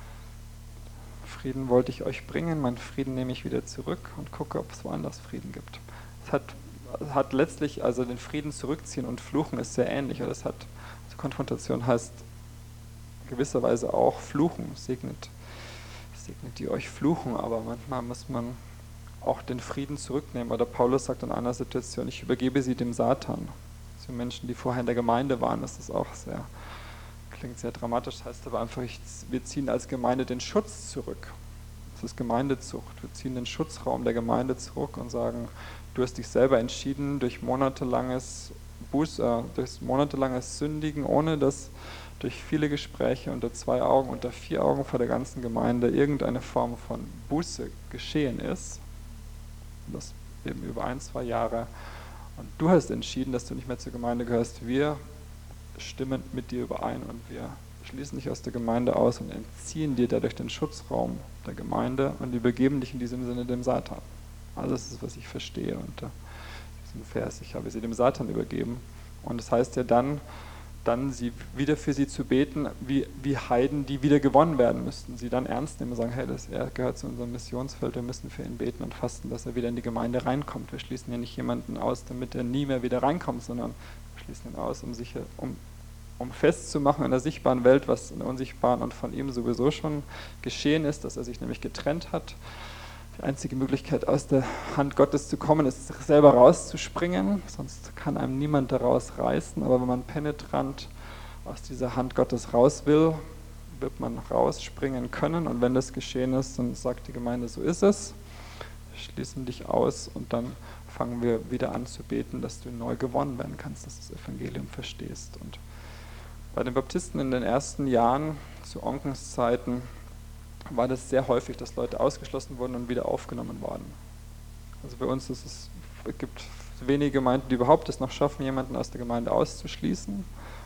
Frieden wollte ich euch bringen, meinen Frieden nehme ich wieder zurück und gucke, ob es woanders Frieden gibt. Es hat, hat letztlich, also den Frieden zurückziehen und fluchen ist sehr ähnlich. Das hat, also Konfrontation heißt gewisserweise auch fluchen, segnet, segnet die euch fluchen, aber manchmal muss man auch den Frieden zurücknehmen. Oder Paulus sagt in einer Situation, ich übergebe sie dem Satan. Zu Menschen, die vorher in der Gemeinde waren, das ist auch sehr, klingt sehr dramatisch, heißt aber einfach, ich, wir ziehen als Gemeinde den Schutz zurück. Das ist Gemeindezucht. Wir ziehen den Schutzraum der Gemeinde zurück und sagen, du hast dich selber entschieden, durch monatelanges Buß, äh, durch monatelanges Sündigen, ohne dass durch viele Gespräche unter zwei Augen, unter vier Augen vor der ganzen Gemeinde irgendeine Form von Buße geschehen ist. Das eben über ein, zwei Jahre. Und du hast entschieden, dass du nicht mehr zur Gemeinde gehörst. Wir stimmen mit dir überein und wir schließen dich aus der Gemeinde aus und entziehen dir dadurch den Schutzraum der Gemeinde und übergeben dich in diesem Sinne dem Satan. Also das ist, was ich verstehe unter diesem Vers. Ich habe sie dem Satan übergeben. Und das heißt ja dann, dann sie wieder für sie zu beten, wie, wie Heiden, die wieder gewonnen werden müssten. Sie dann ernst nehmen und sagen, hey, das, er gehört zu unserem Missionsfeld, wir müssen für ihn beten und fasten, dass er wieder in die Gemeinde reinkommt. Wir schließen ja nicht jemanden aus, damit er nie mehr wieder reinkommt, sondern wir schließen ihn aus, um, sicher, um, um festzumachen in der sichtbaren Welt, was in der unsichtbaren und von ihm sowieso schon geschehen ist, dass er sich nämlich getrennt hat. Die einzige Möglichkeit, aus der Hand Gottes zu kommen, ist, selber rauszuspringen, sonst kann einem niemand daraus reißen. Aber wenn man penetrant aus dieser Hand Gottes raus will, wird man rausspringen können. Und wenn das geschehen ist, dann sagt die Gemeinde, so ist es. Wir schließen dich aus und dann fangen wir wieder an zu beten, dass du neu gewonnen werden kannst, dass du das Evangelium verstehst. Und bei den Baptisten in den ersten Jahren, zu Onkens Zeiten, war das sehr häufig, dass Leute ausgeschlossen wurden und wieder aufgenommen wurden. Also bei uns ist es, es gibt wenige Gemeinden, die überhaupt es noch schaffen, jemanden aus der Gemeinde auszuschließen.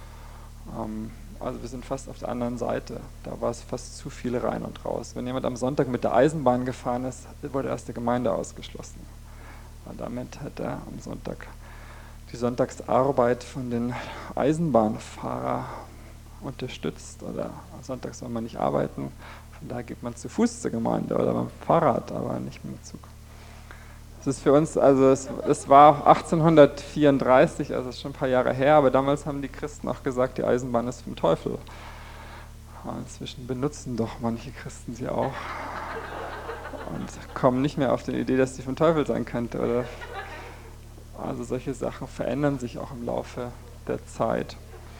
Ähm, also wir sind fast auf der anderen Seite. Da war es fast zu viel rein und raus. Wenn jemand am Sonntag mit der Eisenbahn gefahren ist, wurde er aus der Gemeinde ausgeschlossen. Und damit hat er am Sonntag die Sonntagsarbeit von den Eisenbahnfahrern unterstützt. Oder am Sonntag soll man nicht arbeiten. Da geht man zu Fuß zur Gemeinde oder beim Fahrrad, aber nicht mit dem Zug. Das ist für uns, also es, es war achtzehnhundertvierunddreißig, also es ist schon ein paar Jahre her, aber damals haben die Christen auch gesagt, die Eisenbahn ist vom Teufel. Aber inzwischen benutzen doch manche Christen sie auch und kommen nicht mehr auf die Idee, dass sie vom Teufel sein könnte. Oder also solche Sachen verändern sich auch im Laufe der Zeit.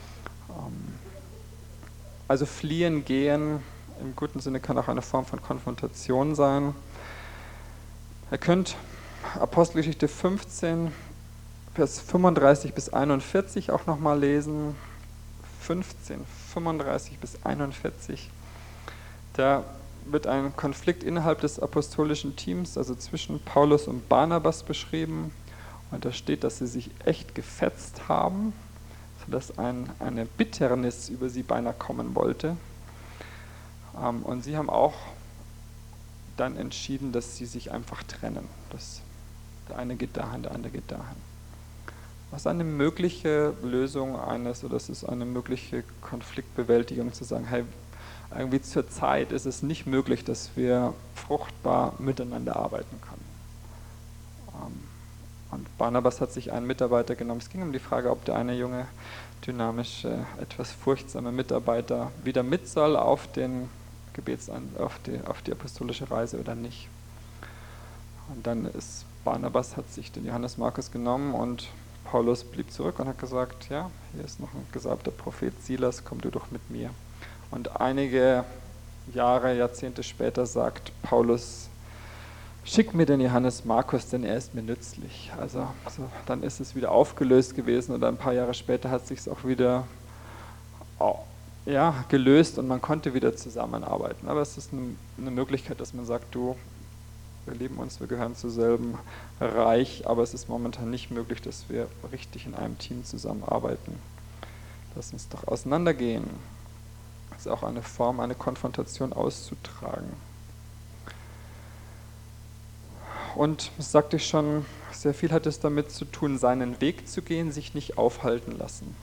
Also fliehen, gehen, im guten Sinne kann auch eine Form von Konfrontation sein. Ihr könnt Apostelgeschichte fünfzehn, Vers fünfunddreißig bis einundvierzig auch nochmal lesen. fünfzehn, fünfunddreißig bis einundvierzig. Da wird ein Konflikt innerhalb des apostolischen Teams, also zwischen Paulus und Barnabas beschrieben. Und da steht, dass sie sich echt gefetzt haben, sodass ein, eine Bitternis über sie beinahe kommen wollte. Und sie haben auch dann entschieden, dass sie sich einfach trennen. Das, der eine geht dahin, der andere geht dahin. Was ist eine mögliche Lösung eines, oder das ist eine mögliche Konfliktbewältigung, zu sagen, hey, irgendwie zur Zeit ist es nicht möglich, dass wir fruchtbar miteinander arbeiten können. Und Barnabas hat sich einen Mitarbeiter genommen. Es ging um die Frage, ob der eine junge, dynamische, etwas furchtsame Mitarbeiter wieder mit soll auf den Gebets auf die, auf die apostolische Reise oder nicht. Und dann ist Barnabas, hat sich den Johannes Markus genommen und Paulus blieb zurück und hat gesagt, ja, hier ist noch ein gesalbter Prophet, Silas, komm du doch mit mir. Und einige Jahre, Jahrzehnte später sagt Paulus, schick mir den Johannes Markus, denn er ist mir nützlich. Also so, dann ist es wieder aufgelöst gewesen und ein paar Jahre später hat es sich auch wieder oh, ja, gelöst und man konnte wieder zusammenarbeiten. Aber es ist eine, eine Möglichkeit, dass man sagt, du, wir lieben uns, wir gehören zu selben Reich, aber es ist momentan nicht möglich, dass wir richtig in einem Team zusammenarbeiten. Lass uns doch auseinandergehen. Das ist auch eine Form, eine Konfrontation auszutragen. Und das sagte ich schon, sehr viel hat es damit zu tun, seinen Weg zu gehen, sich nicht aufhalten lassen.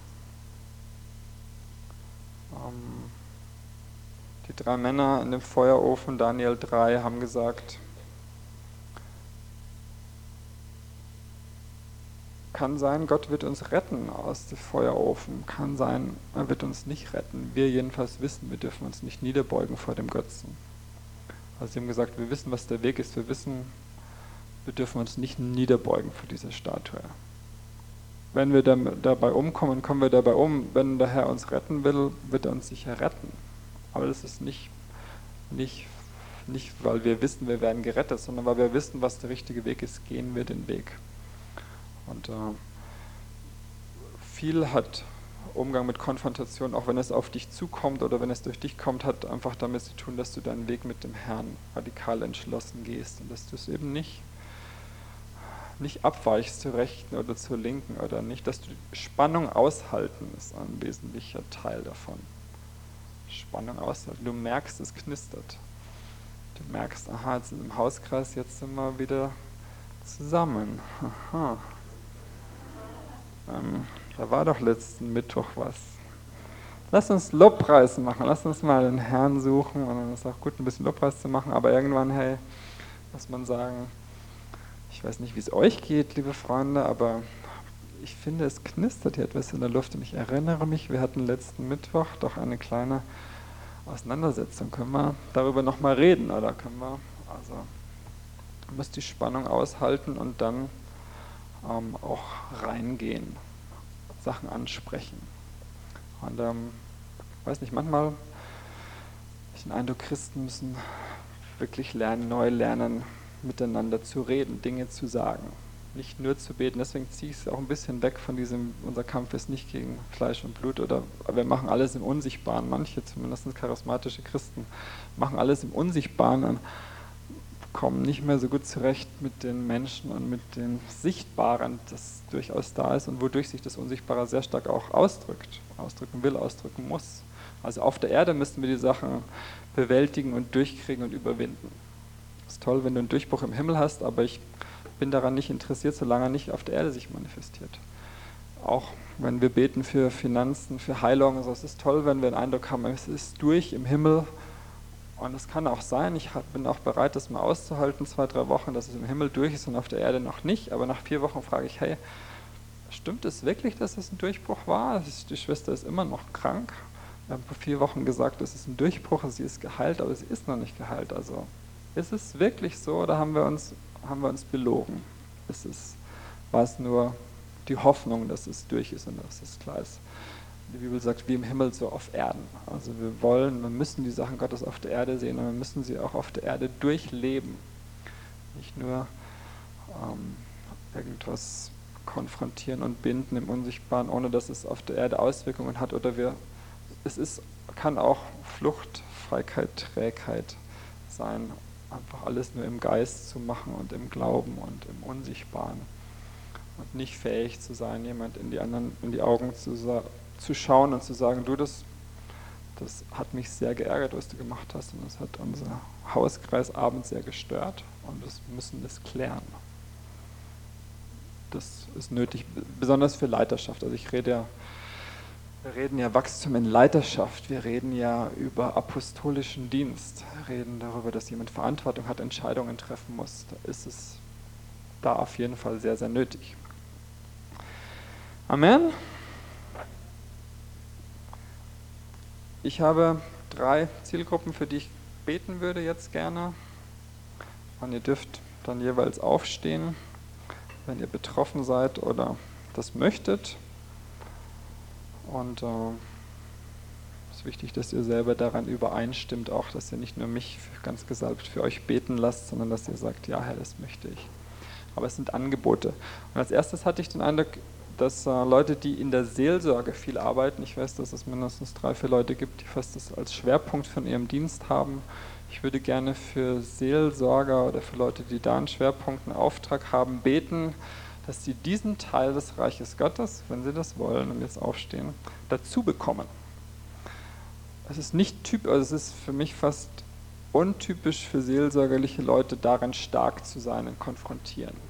Ähm, die drei Männer in dem Feuerofen, Daniel drei, haben gesagt, kann sein, Gott wird uns retten aus dem Feuerofen. Kann sein, er wird uns nicht retten. Wir jedenfalls wissen, wir dürfen uns nicht niederbeugen vor dem Götzen. Also sie haben gesagt, wir wissen, was der Weg ist. Wir wissen, wir dürfen uns nicht niederbeugen vor dieser Statue. Wenn wir dabei umkommen, kommen wir dabei um. Wenn der Herr uns retten will, wird er uns sicher retten. Aber das ist nicht, nicht, nicht, weil wir wissen, wir werden gerettet, sondern weil wir wissen, was der richtige Weg ist, gehen wir den Weg. Und äh, viel hat Umgang mit Konfrontation, auch wenn es auf dich zukommt oder wenn es durch dich kommt, hat einfach damit zu tun, dass du deinen Weg mit dem Herrn radikal entschlossen gehst und dass du es eben nicht, nicht abweichst zur Rechten oder zur Linken oder nicht, dass du Spannung aushalten ist ein wesentlicher Teil davon. Spannung aushalten. Du merkst, es knistert. Du merkst, aha, jetzt sind wir im Hauskreis, jetzt sind wir wieder zusammen. Aha. Ähm, da war doch letzten Mittwoch was. Lass uns Lobpreis machen, lass uns mal den Herrn suchen und dann ist es auch gut, ein bisschen Lobpreis zu machen, aber irgendwann, hey, muss man sagen, ich weiß nicht, wie es euch geht, liebe Freunde, aber ich finde, es knistert hier etwas in der Luft und ich erinnere mich, wir hatten letzten Mittwoch doch eine kleine Auseinandersetzung. Können wir darüber nochmal reden, oder können wir, also, man muss die Spannung aushalten und dann ähm, auch reingehen, Sachen ansprechen. Und ähm, weiß nicht, manchmal habe ich den Eindruck, Christen müssen wirklich lernen, neu lernen, miteinander zu reden, Dinge zu sagen. Nicht nur zu beten, deswegen ziehe ich es auch ein bisschen weg von diesem, unser Kampf ist nicht gegen Fleisch und Blut, oder wir machen alles im Unsichtbaren. Manche, zumindest charismatische Christen, machen alles im Unsichtbaren und kommen nicht mehr so gut zurecht mit den Menschen und mit dem Sichtbaren, das durchaus da ist und wodurch sich das Unsichtbare sehr stark auch ausdrückt, ausdrücken will, ausdrücken muss. Also auf der Erde müssen wir die Sachen bewältigen und durchkriegen und überwinden. Es ist toll, wenn du einen Durchbruch im Himmel hast, aber ich bin daran nicht interessiert, solange er nicht auf der Erde sich manifestiert. Auch wenn wir beten für Finanzen, für Heilung, also es ist toll, wenn wir den Eindruck haben, es ist durch im Himmel. Und es kann auch sein, ich bin auch bereit, das mal auszuhalten, zwei, drei Wochen, dass es im Himmel durch ist und auf der Erde noch nicht. Aber nach vier Wochen frage ich, hey, stimmt es wirklich, dass es ein Durchbruch war? Die Schwester ist immer noch krank. Wir haben vor vier Wochen gesagt, es ist ein Durchbruch, sie ist geheilt, aber sie ist noch nicht geheilt. Also ist es wirklich so oder haben wir uns, haben wir uns belogen? Ist es, war es nur die Hoffnung, dass es durch ist und dass es klar ist? Die Bibel sagt, wie im Himmel, so auf Erden. Also wir wollen, wir müssen die Sachen Gottes auf der Erde sehen und wir müssen sie auch auf der Erde durchleben. Nicht nur ähm, irgendwas konfrontieren und binden im Unsichtbaren, ohne dass es auf der Erde Auswirkungen hat. Oder wir, es ist, kann auch Flucht, Feigheit, Trägheit sein, einfach alles nur im Geist zu machen und im Glauben und im Unsichtbaren. Und nicht fähig zu sein, jemand in die anderen, in die Augen zu sagen, zu schauen und zu sagen, du, das, das hat mich sehr geärgert, was du gemacht hast und das hat unser Hauskreisabend sehr gestört und wir müssen das klären. Das ist nötig, besonders für Leiterschaft. Also ich rede ja, wir reden ja Wachstum in Leiterschaft, wir reden ja über apostolischen Dienst, wir reden darüber, dass jemand Verantwortung hat, Entscheidungen treffen muss. Da ist es da auf jeden Fall sehr, sehr nötig. Amen. Ich habe drei Zielgruppen, für die ich beten würde jetzt gerne. Und ihr dürft dann jeweils aufstehen, wenn ihr betroffen seid oder das möchtet. Und äh, es ist wichtig, dass ihr selber daran übereinstimmt, auch dass ihr nicht nur mich ganz gesalbt für euch beten lasst, sondern dass ihr sagt, ja Herr, das möchte ich. Aber es sind Angebote. Und als erstes hatte ich den Eindruck, dass äh, Leute, die in der Seelsorge viel arbeiten, ich weiß, dass es mindestens drei, vier Leute gibt, die fast das als Schwerpunkt von ihrem Dienst haben. Ich würde gerne für Seelsorger oder für Leute, die da einen Schwerpunkt, einen Auftrag haben, beten, dass sie diesen Teil des Reiches Gottes, wenn sie das wollen und jetzt aufstehen, dazu bekommen. Es ist nicht typisch, also es ist für mich fast untypisch für seelsorgerliche Leute, darin stark zu sein und konfrontieren.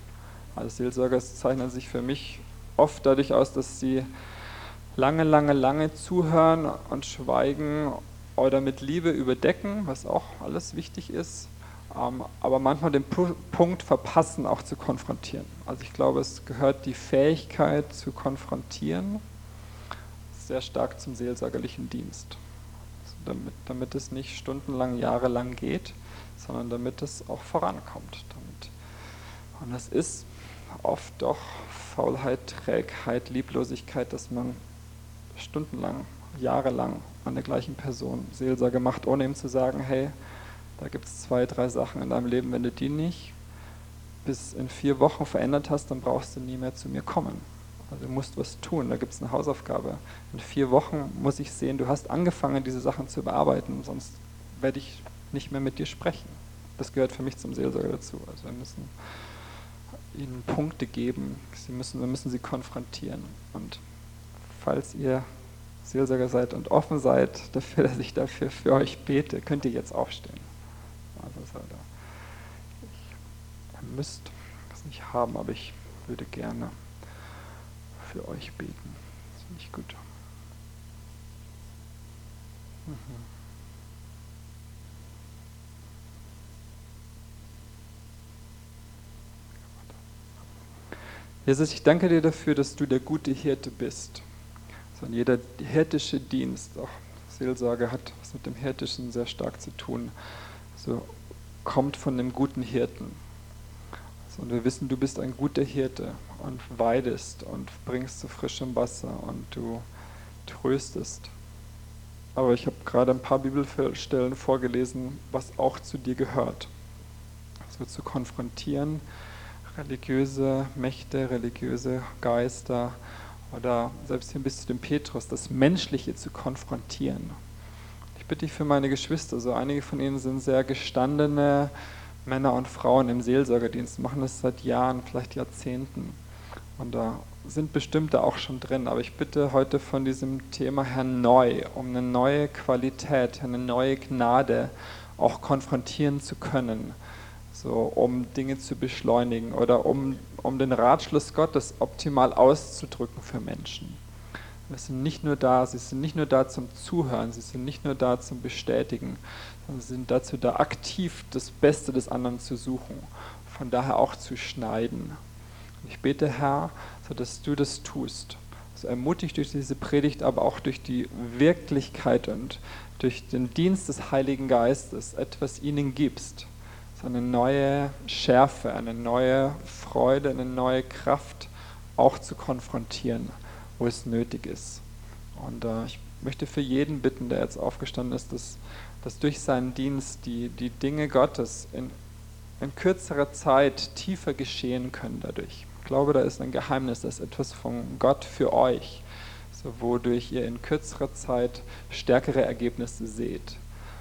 Also Seelsorger zeichnen sich für mich oft dadurch aus, dass sie lange, lange, lange zuhören und schweigen oder mit Liebe überdecken, was auch alles wichtig ist, ähm, aber manchmal den Pu- Punkt verpassen, auch zu konfrontieren. Also ich glaube, es gehört die Fähigkeit zu konfrontieren sehr stark zum seelsorgerlichen Dienst. Also damit, damit es nicht stundenlang, jahrelang geht, sondern damit es auch vorankommt. Damit. Und das ist oft doch Faulheit, Trägheit, Lieblosigkeit, dass man stundenlang, jahrelang an der gleichen Person Seelsorge macht, ohne ihm zu sagen, hey, da gibt es zwei, drei Sachen in deinem Leben, wenn du die nicht bis in vier Wochen verändert hast, dann brauchst du nie mehr zu mir kommen. Also du musst was tun, da gibt es eine Hausaufgabe. In vier Wochen muss ich sehen, du hast angefangen, diese Sachen zu bearbeiten, sonst werde ich nicht mehr mit dir sprechen. Das gehört für mich zum Seelsorger dazu. Also wir müssen ihnen Punkte geben, sie müssen, wir müssen sie konfrontieren. Und falls ihr Seelsorger seid und offen seid dafür, dass ich dafür für euch bete, könnt ihr jetzt aufstehen. Also halt, ihr müsst das nicht haben, aber ich würde gerne für euch beten. Das finde ich gut. Mhm. Jesus, ich danke dir dafür, dass du der gute Hirte bist. Also jeder hirtische Dienst, auch Seelsorge hat was mit dem Hirtischen sehr stark zu tun, so kommt von dem guten Hirten. Also, und wir wissen, du bist ein guter Hirte und weidest und bringst zu frischem Wasser und du tröstest. Aber ich habe gerade ein paar Bibelstellen vorgelesen, was auch zu dir gehört. Also zu konfrontieren, religiöse Mächte, religiöse Geister oder selbst hin bis zu dem Petrus, das Menschliche zu konfrontieren. Ich bitte dich für meine Geschwister, so einige von ihnen sind sehr gestandene Männer und Frauen im Seelsorgerdienst, machen das seit Jahren, vielleicht Jahrzehnten. Und da sind bestimmte auch schon drin. Aber ich bitte heute von diesem Thema her neu, um eine neue Qualität, eine neue Gnade auch konfrontieren zu können. So, um Dinge zu beschleunigen oder um, um den Ratschluss Gottes optimal auszudrücken für Menschen. Wir sind nicht nur da, sie sind nicht nur da zum Zuhören, sie sind nicht nur da zum Bestätigen, sondern sie sind dazu da, aktiv das Beste des anderen zu suchen, von daher auch zu schneiden. Und ich bete, Herr, so dass du das tust. So ermutigt durch diese Predigt, aber auch durch die Wirklichkeit und durch den Dienst des Heiligen Geistes etwas ihnen gibst. So eine neue Schärfe, eine neue Freude, eine neue Kraft auch zu konfrontieren, wo es nötig ist. Und äh, ich möchte für jeden bitten, der jetzt aufgestanden ist, dass, dass durch seinen Dienst die, die Dinge Gottes in, in kürzerer Zeit tiefer geschehen können dadurch. Ich glaube, da ist ein Geheimnis, das ist etwas von Gott für euch, so, wodurch ihr in kürzerer Zeit stärkere Ergebnisse seht.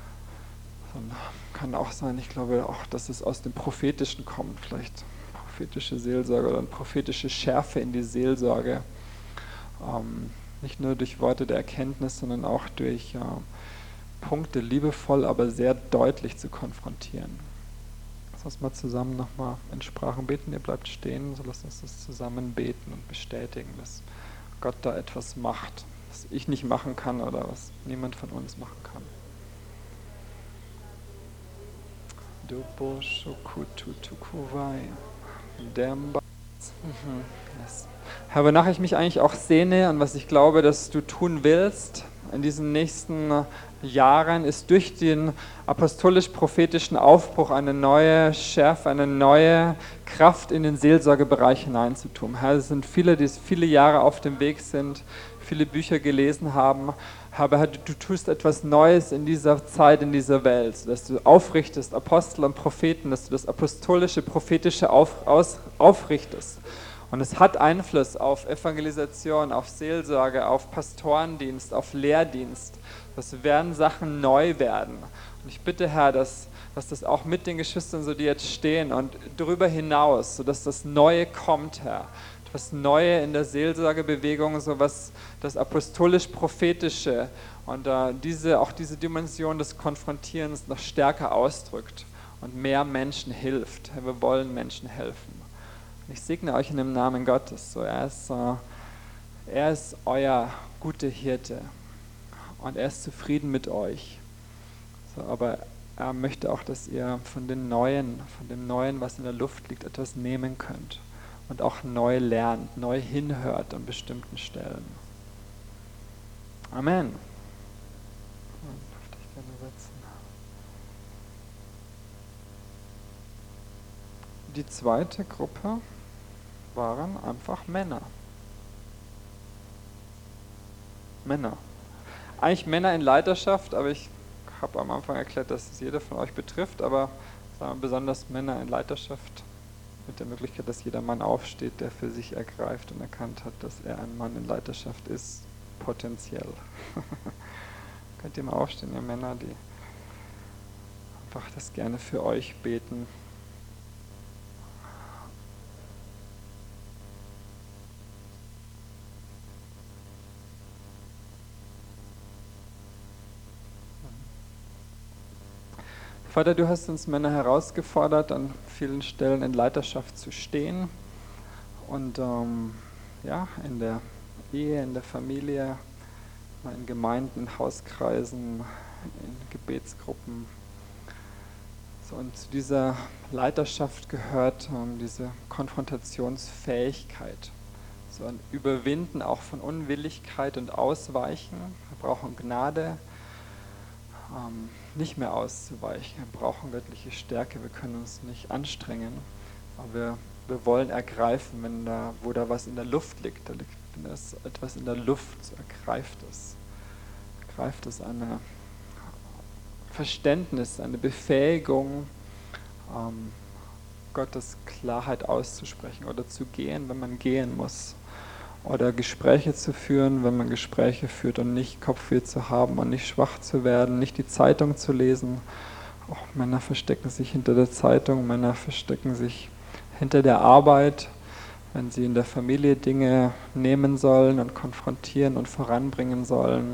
Und kann auch sein, ich glaube auch, dass es aus dem Prophetischen kommt, vielleicht prophetische Seelsorge oder eine prophetische Schärfe in die Seelsorge. Ähm, nicht nur durch Worte der Erkenntnis, sondern auch durch äh, Punkte liebevoll, aber sehr deutlich zu konfrontieren. Lass uns mal zusammen nochmal in Sprachen beten. Ihr bleibt stehen, so lasst uns das zusammen beten und bestätigen, dass Gott da etwas macht, was ich nicht machen kann oder was niemand von uns machen kann. Herr, wonach ich mich eigentlich auch sehne und was ich glaube, dass du tun willst in diesen nächsten Jahren, ist durch den apostolisch-prophetischen Aufbruch eine neue Schärfe, eine neue Kraft in den Seelsorgebereich hineinzutun. Herr, es sind viele, die viele Jahre auf dem Weg sind, viele Bücher gelesen haben, aber Herr, du tust etwas Neues in dieser Zeit, in dieser Welt, dass du aufrichtest, Apostel und Propheten, dass du das apostolische, prophetische auf, aus, aufrichtest. Und es hat Einfluss auf Evangelisation, auf Seelsorge, auf Pastorendienst, auf Lehrdienst. Das werden Sachen neu werden. Und ich bitte, Herr, dass, dass das auch mit den Geschwistern, so die jetzt stehen und darüber hinaus, sodass das Neue kommt, Herr. Das Neue in der Seelsorgebewegung, so was das apostolisch-prophetische und äh, diese, auch diese Dimension des Konfrontierens noch stärker ausdrückt und mehr Menschen hilft. Wir wollen Menschen helfen. Ich segne euch in dem Namen Gottes. So, er ist, äh, er ist euer guter Hirte und er ist zufrieden mit euch. So, aber er möchte auch, dass ihr von dem Neuen, von dem Neuen, was in der Luft liegt, etwas nehmen könnt und auch neu lernt, neu hinhört an bestimmten Stellen. Amen. Darf ich gerne setzen. Die zweite Gruppe waren einfach Männer. Männer. Eigentlich Männer in Leiterschaft, aber ich habe am Anfang erklärt, dass es jeder von euch betrifft, aber sagen wir, besonders Männer in Leiterschaft mit der Möglichkeit, dass jeder Mann aufsteht, der für sich ergreift und erkannt hat, dass er ein Mann in Leiterschaft ist, potenziell. Könnt ihr mal aufstehen, ihr Männer, die einfach das gerne für euch beten. Vater, du hast uns Männer herausgefordert, an vielen Stellen in Leiterschaft zu stehen und ähm, ja, in der Ehe, in der Familie, in Gemeinden, in Hauskreisen, in Gebetsgruppen. So, und zu dieser Leiterschaft gehört ähm, diese Konfrontationsfähigkeit, so ein Überwinden auch von Unwilligkeit und Ausweichen. Wir brauchen Gnade, ähm, nicht mehr auszuweichen. Wir brauchen göttliche Stärke, wir können uns nicht anstrengen, aber wir, wir wollen ergreifen, wenn da, wo da was in der Luft liegt, da liegt wenn da ist etwas in der Luft, so ergreift es. Ergreift es eine Verständnis, eine Befähigung, ähm, Gottes Klarheit auszusprechen oder zu gehen, wenn man gehen muss. Oder Gespräche zu führen, wenn man Gespräche führt und nicht Kopfweh zu haben und nicht schwach zu werden, nicht die Zeitung zu lesen. Auch Männer verstecken sich hinter der Zeitung, Männer verstecken sich hinter der Arbeit, wenn sie in der Familie Dinge nehmen sollen und konfrontieren und voranbringen sollen.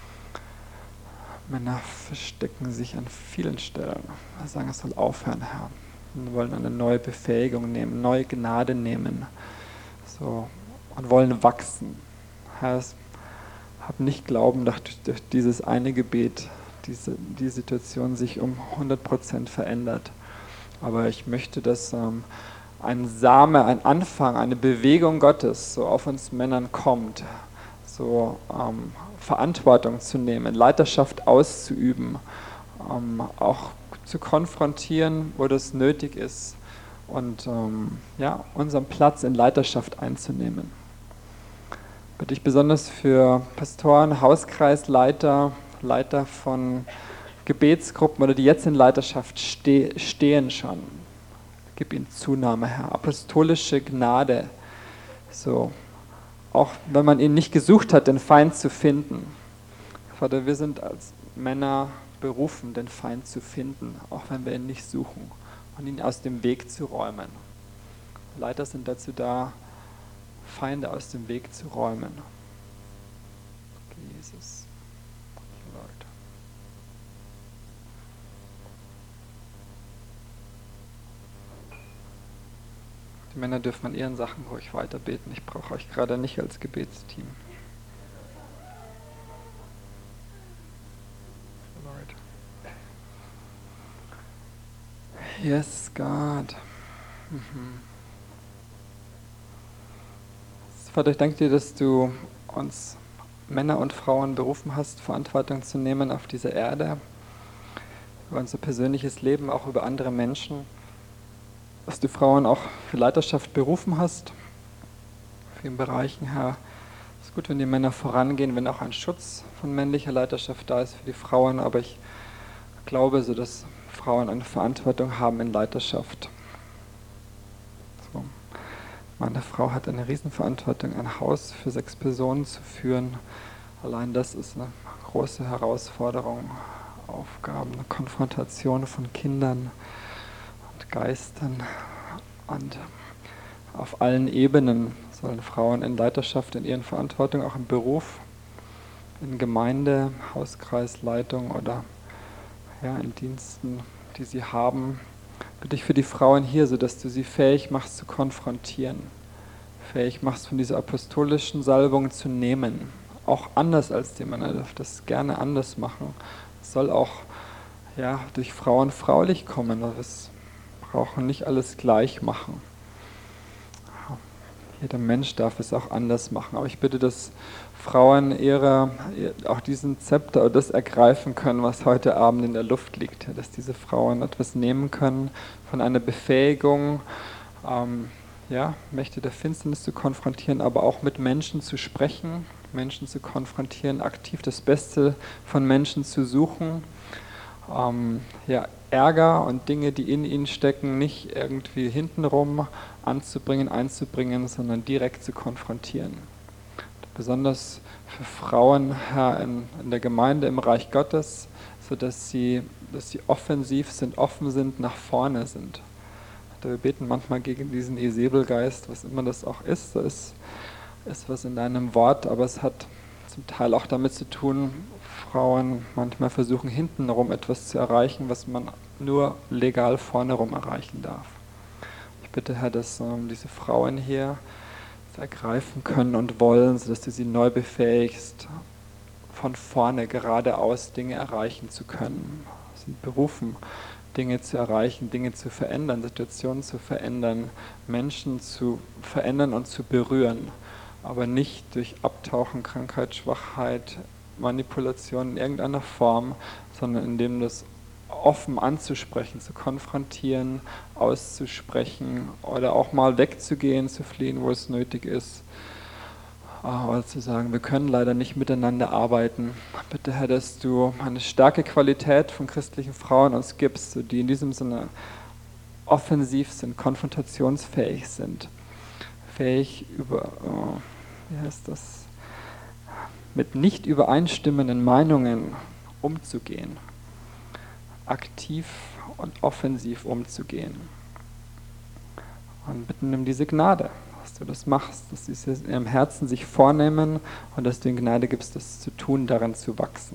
Männer verstecken sich an vielen Stellen. Wir sagen, es soll aufhören, Herr. Wir wollen eine neue Befähigung nehmen, neue Gnade nehmen. So. Und wollen wachsen. Herr, ich habe nicht glauben, dass durch dieses eine Gebet diese, die Situation sich um hundert Prozent verändert. Aber ich möchte, dass ähm, ein Same, ein Anfang, eine Bewegung Gottes so auf uns Männern kommt, so ähm, Verantwortung zu nehmen, Leiterschaft auszuüben, ähm, auch zu konfrontieren, wo das nötig ist und ähm, ja, unseren Platz in Leiterschaft einzunehmen. Bitte ich besonders für Pastoren, Hauskreisleiter, Leiter von Gebetsgruppen oder die jetzt in Leiterschaft ste- stehen schon. Gib ihnen Zunahme, Herr. Apostolische Gnade. So, auch wenn man ihn nicht gesucht hat, den Feind zu finden. Vater, wir sind als Männer berufen, den Feind zu finden, auch wenn wir ihn nicht suchen und ihn aus dem Weg zu räumen. Leiter sind dazu da, Feinde aus dem Weg zu räumen. Jesus. Lord. Die Männer dürfen an ihren Sachen ruhig weiter beten. Ich brauche euch gerade nicht als Gebetsteam. Lord. Yes, God. Mhm. Vater, ich danke dir, dass du uns Männer und Frauen berufen hast, Verantwortung zu nehmen auf dieser Erde, über unser persönliches Leben, auch über andere Menschen, dass du Frauen auch für Leiterschaft berufen hast, für vielen Bereichen, Herr. Es ist gut, wenn die Männer vorangehen, wenn auch ein Schutz von männlicher Leiterschaft da ist für die Frauen, aber ich glaube so, dass Frauen eine Verantwortung haben in Leiterschaft. So. Meine Frau hat eine Riesenverantwortung, ein Haus für sechs Personen zu führen. Allein das ist eine große Herausforderung, Aufgaben, eine Konfrontation von Kindern und Geistern. Und auf allen Ebenen sollen Frauen in Leiterschaft, in ihren Verantwortung, auch im Beruf, in Gemeinde, Hauskreisleitung oder ja, in Diensten, die sie haben, Bitte ich für die Frauen hier, sodass du sie fähig machst zu konfrontieren, fähig machst von dieser apostolischen Salbung zu nehmen, auch anders als die Männer, darf das gerne anders machen. Es soll auch ja, durch Frauen fraulich kommen, wir brauchen nicht alles gleich machen. Jeder Mensch darf es auch anders machen, aber ich bitte, dass Frauen ihre, auch diesen Zepter oder das ergreifen können, was heute Abend in der Luft liegt, dass diese Frauen etwas nehmen können von einer Befähigung, ähm, ja, Mächte der Finsternis zu konfrontieren, aber auch mit Menschen zu sprechen, Menschen zu konfrontieren, aktiv das Beste von Menschen zu suchen, ähm, ja, Ärger und Dinge, die in ihnen stecken, nicht irgendwie hintenrum anzubringen, einzubringen, sondern direkt zu konfrontieren. Besonders für Frauen, Herr, in, in der Gemeinde, im Reich Gottes, sodass sie, dass sie offensiv sind, offen sind, nach vorne sind. Wir beten manchmal gegen diesen Isabelgeist, was immer das auch ist. Da ist, ist was in deinem Wort, aber es hat zum Teil auch damit zu tun, Frauen manchmal versuchen, hintenrum etwas zu erreichen, was man nur legal vorne rum erreichen darf. Ich bitte, Herr, dass ähm, diese Frauen hier ergreifen können und wollen, sodass du sie neu befähigst, von vorne geradeaus Dinge erreichen zu können. Sie sind berufen, Dinge zu erreichen, Dinge zu verändern, Situationen zu verändern, Menschen zu verändern und zu berühren, aber nicht durch Abtauchen, Krankheit, Schwachheit, Manipulation in irgendeiner Form, sondern indem das offen anzusprechen, zu konfrontieren, auszusprechen oder auch mal wegzugehen, zu fliehen, wo es nötig ist. Oder zu sagen, wir können leider nicht miteinander arbeiten. Bitte, Herr, dass du eine starke Qualität von christlichen Frauen uns gibst, die in diesem Sinne offensiv sind, konfrontationsfähig sind, fähig über, wie heißt das, mit nicht übereinstimmenden Meinungen umzugehen, aktiv und offensiv umzugehen. Und bitten um diese Gnade, dass du das machst, dass sie es in ihrem Herzen sich vornehmen und dass du ihnen Gnade gibst, das zu tun, daran zu wachsen.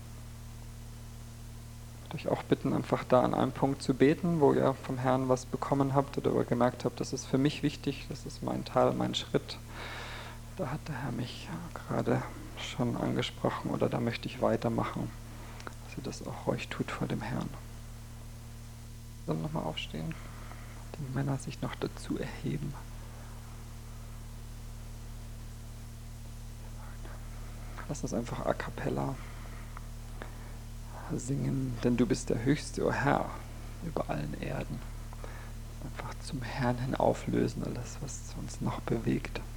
Ich würde euch auch bitten, einfach da an einem Punkt zu beten, wo ihr vom Herrn was bekommen habt oder wo ihr gemerkt habt, das ist für mich wichtig, das ist mein Teil, mein Schritt. Da hat der Herr mich gerade schon angesprochen oder da möchte ich weitermachen, dass ihr das auch ruhig tut vor dem Herrn. Dann nochmal aufstehen, die Männer sich noch dazu erheben. Lass uns einfach a cappella singen, denn du bist der Höchste, o Herr, über allen Erden. Einfach zum Herrn hin auflösen, alles, was uns noch bewegt.